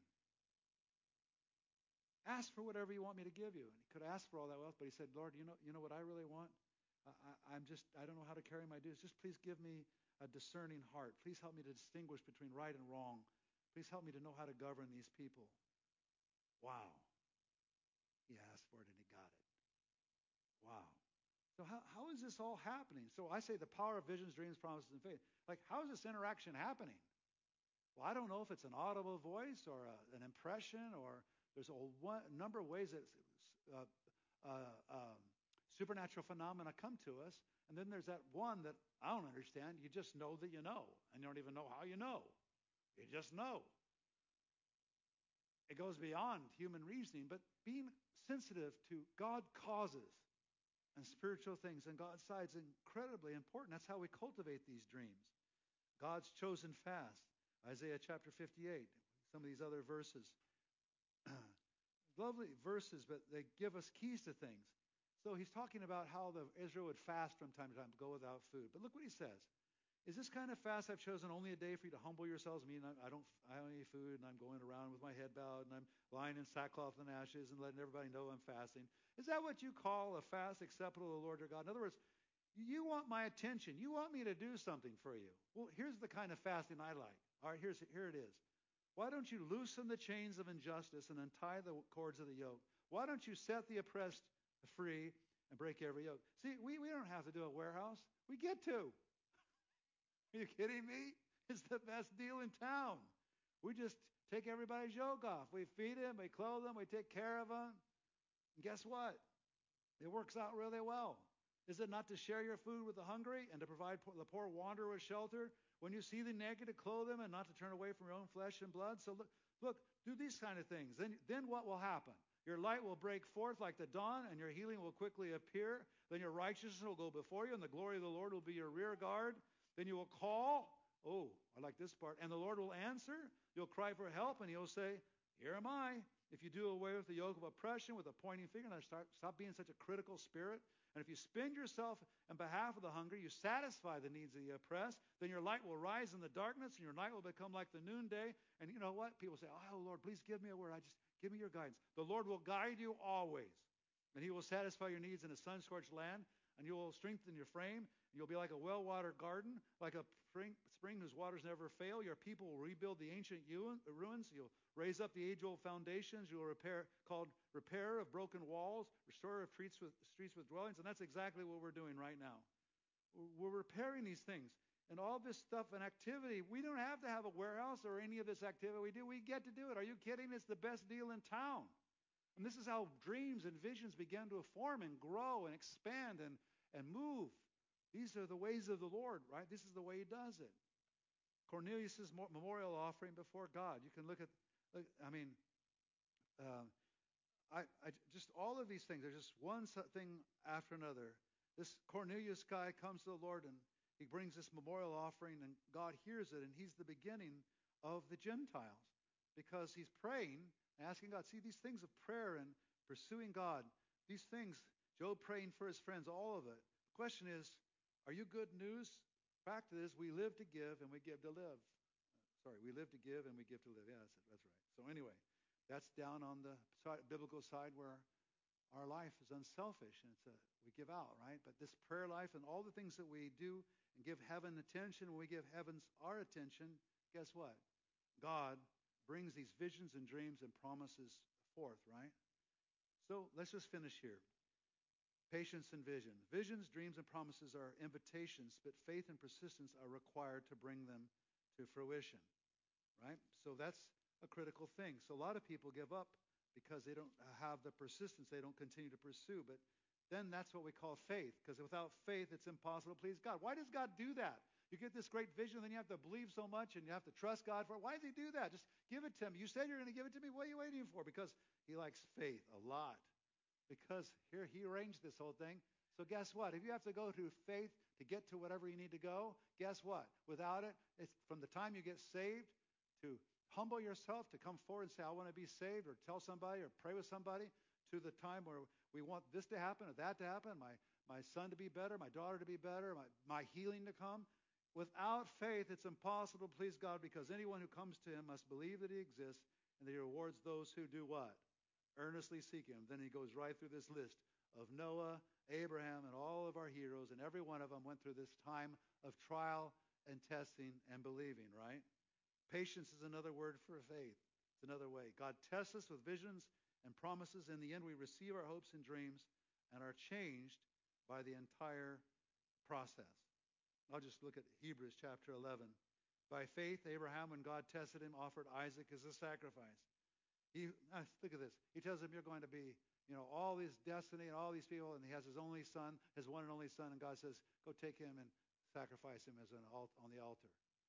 Ask for whatever you want me to give you. And he could ask for all that wealth, but he said, Lord, you know what I really want? I don't know how to carry my duties. Just please give me a discerning heart. Please help me to distinguish between right and wrong. Please help me to know how to govern these people. Wow. He asked for it and he got it. Wow. So how is this all happening? So I say the power of visions, dreams, promises, and faith. Like, how is this interaction happening? Well, I don't know if it's an audible voice or an impression, or there's a number of ways that supernatural phenomena come to us. And then there's that one that I don't understand. You just know that you know, and you don't even know how you know. You just know. It goes beyond human reasoning, but being sensitive to God causes and spiritual things and God's side is incredibly important. That's how we cultivate these dreams. God's chosen fast. Isaiah chapter 58. Some of these other verses. Lovely verses, but they give us keys to things. So he's talking about how Israel would fast from time to time, go without food. But look what he says. Is this kind of fast I've chosen only a day for you to humble yourselves? I mean, I don't eat food, and I'm going around with my head bowed, and I'm lying in sackcloth and ashes and letting everybody know I'm fasting. Is that what you call a fast acceptable to the Lord your God? In other words, you want my attention. You want me to do something for you. Well, here's the kind of fasting I like. All right, here it is. Why don't you loosen the chains of injustice and untie the cords of the yoke? Why don't you set the oppressed free and break every yoke? See, we don't have to do a warehouse. We get to. Are you kidding me? It's the best deal in town. We just take everybody's yoke off. We feed them, we clothe them, we take care of them. And guess what? It works out really well. Is it not to share your food with the hungry and to provide the poor wanderer with shelter? When you see the naked, to clothe them and not to turn away from your own flesh and blood? So Look, do these kind of things. Then what will happen? Your light will break forth like the dawn, and your healing will quickly appear. Then your righteousness will go before you, and the glory of the Lord will be your rear guard. Then you will call. Oh, I like this part. And the Lord will answer. You'll cry for help, and He'll say, here am I. If you do away with the yoke of oppression, with a pointing finger, and stop being such a critical spirit. And if you spend yourself in behalf of the hungry, you satisfy the needs of the oppressed, then your light will rise in the darkness, and your night will become like the noonday. And you know what? People say, oh, Lord, please give me a word. Give me your guidance. The Lord will guide you always. And He will satisfy your needs in a sun-scorched land, and you will strengthen your frame. You'll be like a well-watered garden, like a spring whose waters never fail. Your people will rebuild the ancient ruins. You'll raise up the age-old foundations. You'll repair of broken walls, restore of streets with dwellings. And that's exactly what we're doing right now. We're repairing these things. And all this stuff and activity, we don't have to have a warehouse or any of this activity we do. We get to do it. Are you kidding? It's the best deal in town. And this is how dreams and visions begin to form and grow and expand and move. These are the ways of the Lord, right? This is the way He does it. Cornelius' memorial offering before God. You can look at, just all of these things. There's just one thing after another. This Cornelius guy comes to the Lord and he brings this memorial offering, and God hears it, and he's the beginning of the Gentiles because he's praying and asking God. See, these things of prayer and pursuing God, these things, Job praying for his friends, all of it. The question is, are you good news? The fact is, we live to give and we give to live. We live to give and we give to live. Yeah, that's right. So anyway, that's down on the biblical side where our life is unselfish and we give out, right? But this prayer life and all the things that we do and give heaven attention, when we give heavens our attention, guess what? God brings these visions and dreams and promises forth, right? So let's just finish here. Patience and vision. Visions, dreams, and promises are invitations, but faith and persistence are required to bring them to fruition, right? So that's a critical thing. So a lot of people give up because they don't have the persistence. They don't continue to pursue. But then that's what we call faith, because without faith, it's impossible to please God. Why does God do that? You get this great vision, then you have to believe so much, and you have to trust God for it. Why does He do that? Just give it to me. You said you're going to give it to me. What are you waiting for? Because He likes faith a lot. Because here He arranged this whole thing. So guess what? If you have to go through faith to get to whatever you need to go, guess what? Without it, it's from the time you get saved to humble yourself, to come forward and say, I want to be saved, or tell somebody or pray with somebody, to the time where we want this to happen or that to happen, my son to be better, my daughter to be better, my healing to come. Without faith, it's impossible to please God, because anyone who comes to Him must believe that He exists and that He rewards those who do what? Earnestly seek Him. Then He goes right through this list of Noah, Abraham, and all of our heroes, and every one of them went through this time of trial and testing and believing, right? Patience is another word for faith. It's another way. God tests us with visions and promises. In the end, we receive our hopes and dreams and are changed by the entire process. I'll just look at Hebrews chapter 11. By faith, Abraham, when God tested him, offered Isaac as a sacrifice. Look at this. He tells him, you're going to be, all this destiny and all these people, and he has his only son, his one and only son, and God says, go take him and sacrifice him on the altar.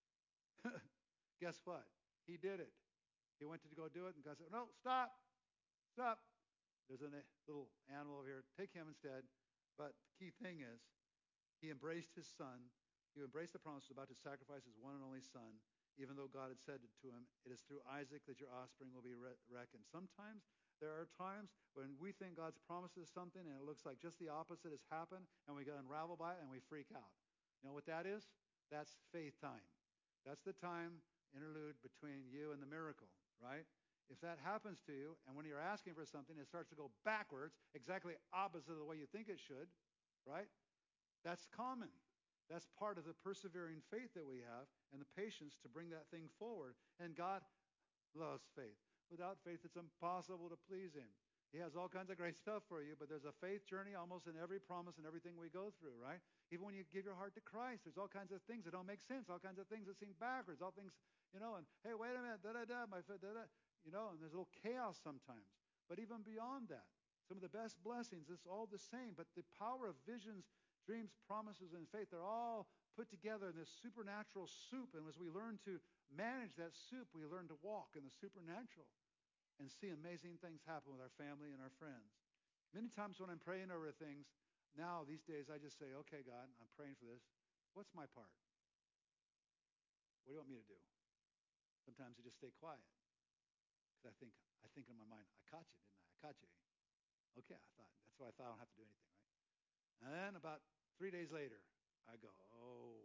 Guess what? He did it. He went to go do it, and God said, no, stop. There's a little animal over here. Take him instead. But the key thing is, he embraced his son. He embraced the promise, was about to sacrifice his one and only son, even though God had said to him, it is through Isaac that your offspring will be reckoned. Sometimes there are times when we think God's promised us something, and it looks like just the opposite has happened, and we get unraveled by it, and we freak out. You know what that is? That's faith time. That's the time interlude between you and the miracle, right? If that happens to you, and when you're asking for something, it starts to go backwards, exactly opposite of the way you think it should, right? That's common. That's part of the persevering faith that we have and the patience to bring that thing forward. And God loves faith. Without faith, it's impossible to please Him. He has all kinds of great stuff for you, but there's a faith journey almost in every promise and everything we go through, right? Even when you give your heart to Christ, there's all kinds of things that don't make sense, all kinds of things that seem backwards, all things, and hey, wait a minute, my foot, and there's a little chaos sometimes. But even beyond that, some of the best blessings, it's all the same. But the power of visions, dreams, promises, and faith, they're all put together in this supernatural soup. And as we learn to manage that soup, we learn to walk in the supernatural and see amazing things happen with our family and our friends. Many times when I'm praying over things, now these days I just say, okay, God, I'm praying for this. What's my part? What do you want me to do? Sometimes I just stay quiet because I think in my mind, I caught you, didn't I? I caught you. Okay, that's why I thought I don't have to do anything, right? And then about 3 days later, I go, oh,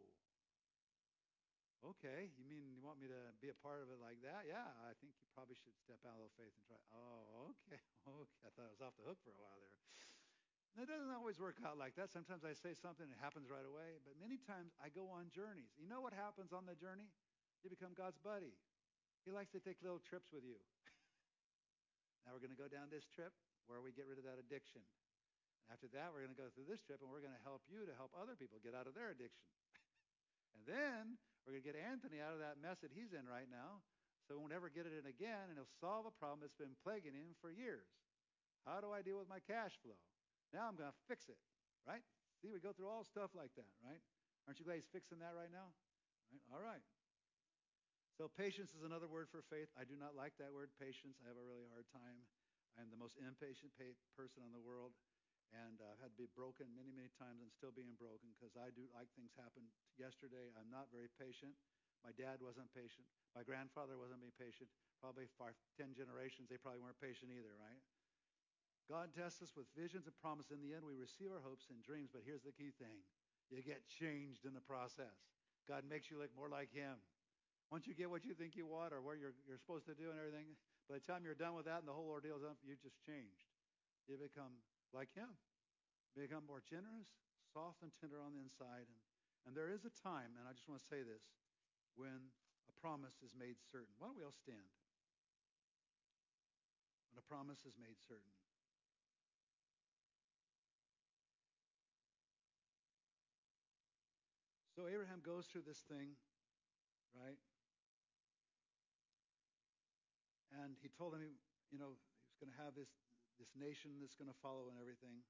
okay, you mean you want me to be a part of it like that? Yeah, I think you probably should step out a little faith and try. Oh, okay, okay. I thought I was off the hook for a while there. And it doesn't always work out like that. Sometimes I say something and it happens right away. But many times I go on journeys. You know what happens on the journey? You become God's buddy. He likes to take little trips with you. Now we're going to go down this trip where we get rid of that addiction. After that, we're going to go through this trip and we're going to help you to help other people get out of their addiction. And then we're going to get Anthony out of that mess that he's in right now so he won't ever get it in again, and he'll solve a problem that's been plaguing him for years. How do I deal with my cash flow? Now I'm going to fix it, right? See, we go through all stuff like that, right? Aren't you glad he's fixing that right now? Right? All right. So patience is another word for faith. I do not like that word, patience. I have a really hard time. I am the most impatient person in the world. And I've had to be broken many, many times and still being broken because I do like things happen. Yesterday, I'm not very patient. My dad wasn't patient. My grandfather wasn't being patient. Probably 10 generations, they probably weren't patient either, right? God tests us with visions and promises. In the end, we receive our hopes and dreams. But here's the key thing. You get changed in the process. God makes you look more like him. Once you get what you think you want or what you're supposed to do and everything, by the time you're done with that and the whole ordeal is up, you've just changed. You become like him. Become more generous, soft and tender on the inside. And there is a time, and I just want to say this, when a promise is made certain. Why don't we all stand? When a promise is made certain. So Abraham goes through this thing, right? And he told him, he was going to have this nation that's going to follow and everything.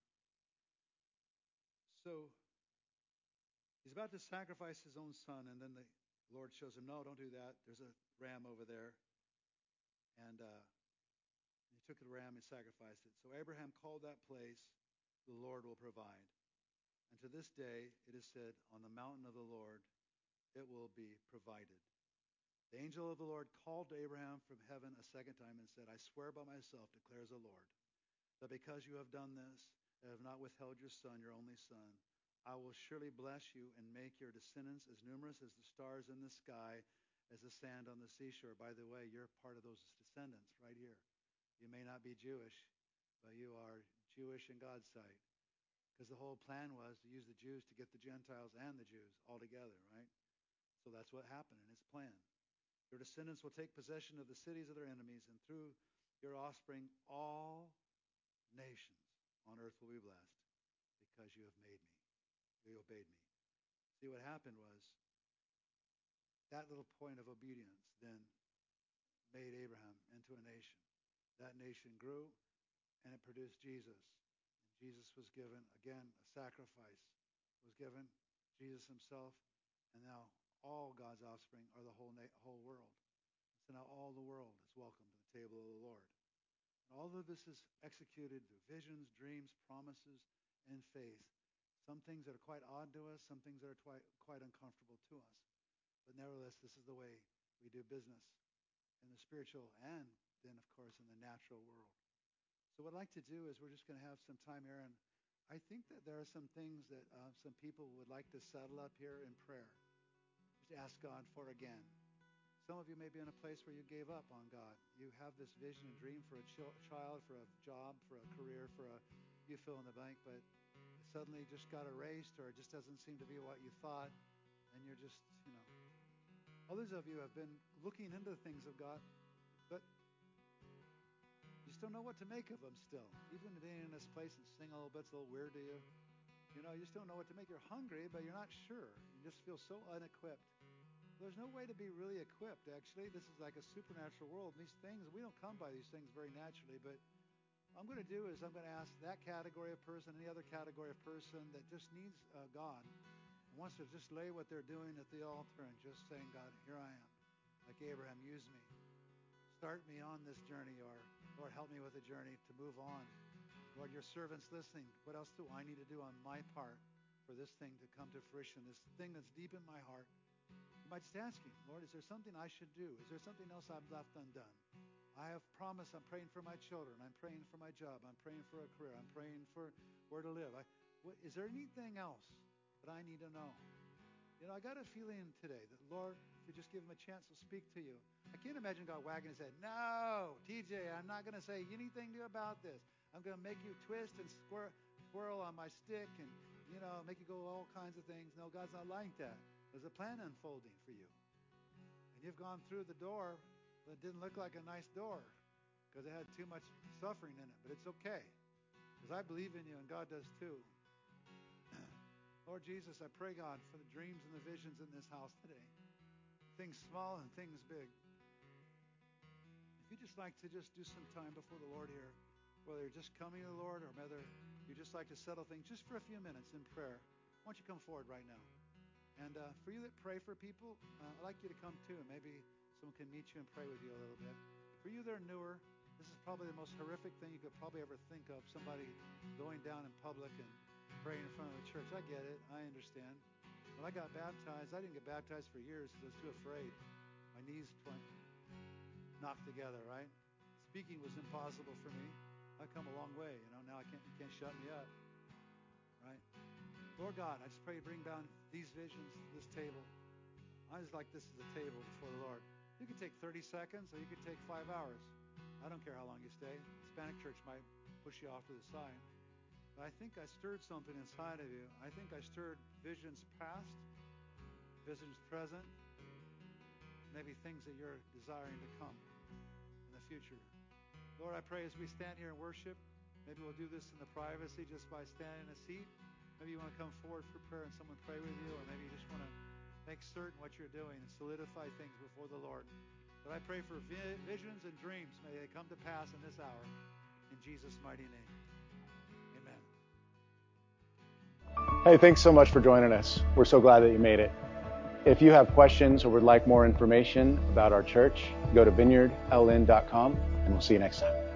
So he's about to sacrifice his own son, and then the Lord shows him, no, don't do that. There's a ram over there. And he took the ram and sacrificed it. So Abraham called that place, the Lord will provide. And to this day, it is said, on the mountain of the Lord, it will be provided. The angel of the Lord called to Abraham from heaven a second time and said, I swear by myself, declares the Lord, that because you have done this, and have not withheld your son, your only son, I will surely bless you and make your descendants as numerous as the stars in the sky, as the sand on the seashore. By the way, you're part of those descendants right here. You may not be Jewish, but you are Jewish in God's sight. Because the whole plan was to use the Jews to get the Gentiles and the Jews all together, right? So that's what happened in his plan. Your descendants will take possession of the cities of their enemies, and through your offspring, all nations on earth will be blessed because you have made me. You obeyed me. See, what happened was that little point of obedience then made Abraham into a nation. That nation grew, and it produced Jesus. And Jesus was given, again, a sacrifice was given, Jesus himself, and now all God's offspring are the whole world. So now all the world is welcome to the table of the Lord. And all of this is executed through visions, dreams, promises, and faith. Some things that are quite odd to us, some things that are quite uncomfortable to us. But nevertheless, this is the way we do business in the spiritual and then, of course, in the natural world. So what I'd like to do is we're just going to have some time here, and I think that there are some things that some people would like to settle up here in prayer. Just ask God for again. Some of you may be in a place where you gave up on God. You have this vision and dream for a child, for a job, for a career, you fill in the blank, but it suddenly just got erased, or it just doesn't seem to be what you thought, and you're just, Others of you have been looking into the things of God, but you still know what to make of them still. Even being in this place and sing a little bit's a little weird to you. You just don't know what to make. You're hungry, but you're not sure. You just feel so unequipped. There's no way to be really equipped, actually. This is like a supernatural world. These things, we don't come by these things very naturally, but what I'm going to do is I'm going to ask that category of person, any other category of person that just needs God, wants to just lay what they're doing at the altar and just saying, God, here I am. Like Abraham, use me. Start me on this journey, or Lord, help me with the journey to move on. Lord, your servant's listening. What else do I need to do on my part for this thing to come to fruition, this thing that's deep in my heart? You might just ask him, Lord, is there something I should do? Is there something else I've left undone? I have promised. I'm praying for my children. I'm praying for my job. I'm praying for a career. I'm praying for where to live. Is there anything else that I need to know? I got a feeling today that, Lord, if you just give him a chance to speak to you. I can't imagine God wagging his head. No, TJ, I'm not going to say anything new about this. I'm going to make you twist and swirl on my stick and, make you go all kinds of things. No, God's not like that. There's a plan unfolding for you. And you've gone through the door that didn't look like a nice door because it had too much suffering in it. But it's okay because I believe in you and God does too. Lord Jesus, I pray, God, for the dreams and the visions in this house today. Things small and things big. If you'd just like to just do some time before the Lord here, whether you're just coming to the Lord or whether you just like to settle things just for a few minutes in prayer, why don't you come forward right now? And for you that pray for people, I'd like you to come too. Maybe someone can meet you and pray with you a little bit. For you that are newer, this is probably the most horrific thing you could probably ever think of, somebody going down in public and praying in front of the church. I get it. I understand. When I got baptized, I didn't get baptized for years because I was too afraid. My knees knocked together, right? Speaking was impossible for me. I've come a long way. Now you can't shut me up, right? Lord God, I just pray you bring down these visions to this table. I just like this as a table before the Lord. You can take 30 seconds or you can take 5 hours. I don't care how long you stay. Hispanic church might push you off to the side. But I think I stirred something inside of you. I think I stirred visions past, visions present, maybe things that you're desiring to come in the future. Lord, I pray as we stand here and worship, maybe we'll do this in the privacy just by standing in a seat. Maybe you want to come forward for prayer and someone pray with you, or maybe you just want to make certain what you're doing and solidify things before the Lord. But I pray for visions and dreams. May they come to pass in this hour. In Jesus' mighty name. Amen. Hey, thanks so much for joining us. We're so glad that you made it. If you have questions or would like more information about our church, go to vineyardln.com, and we'll see you next time.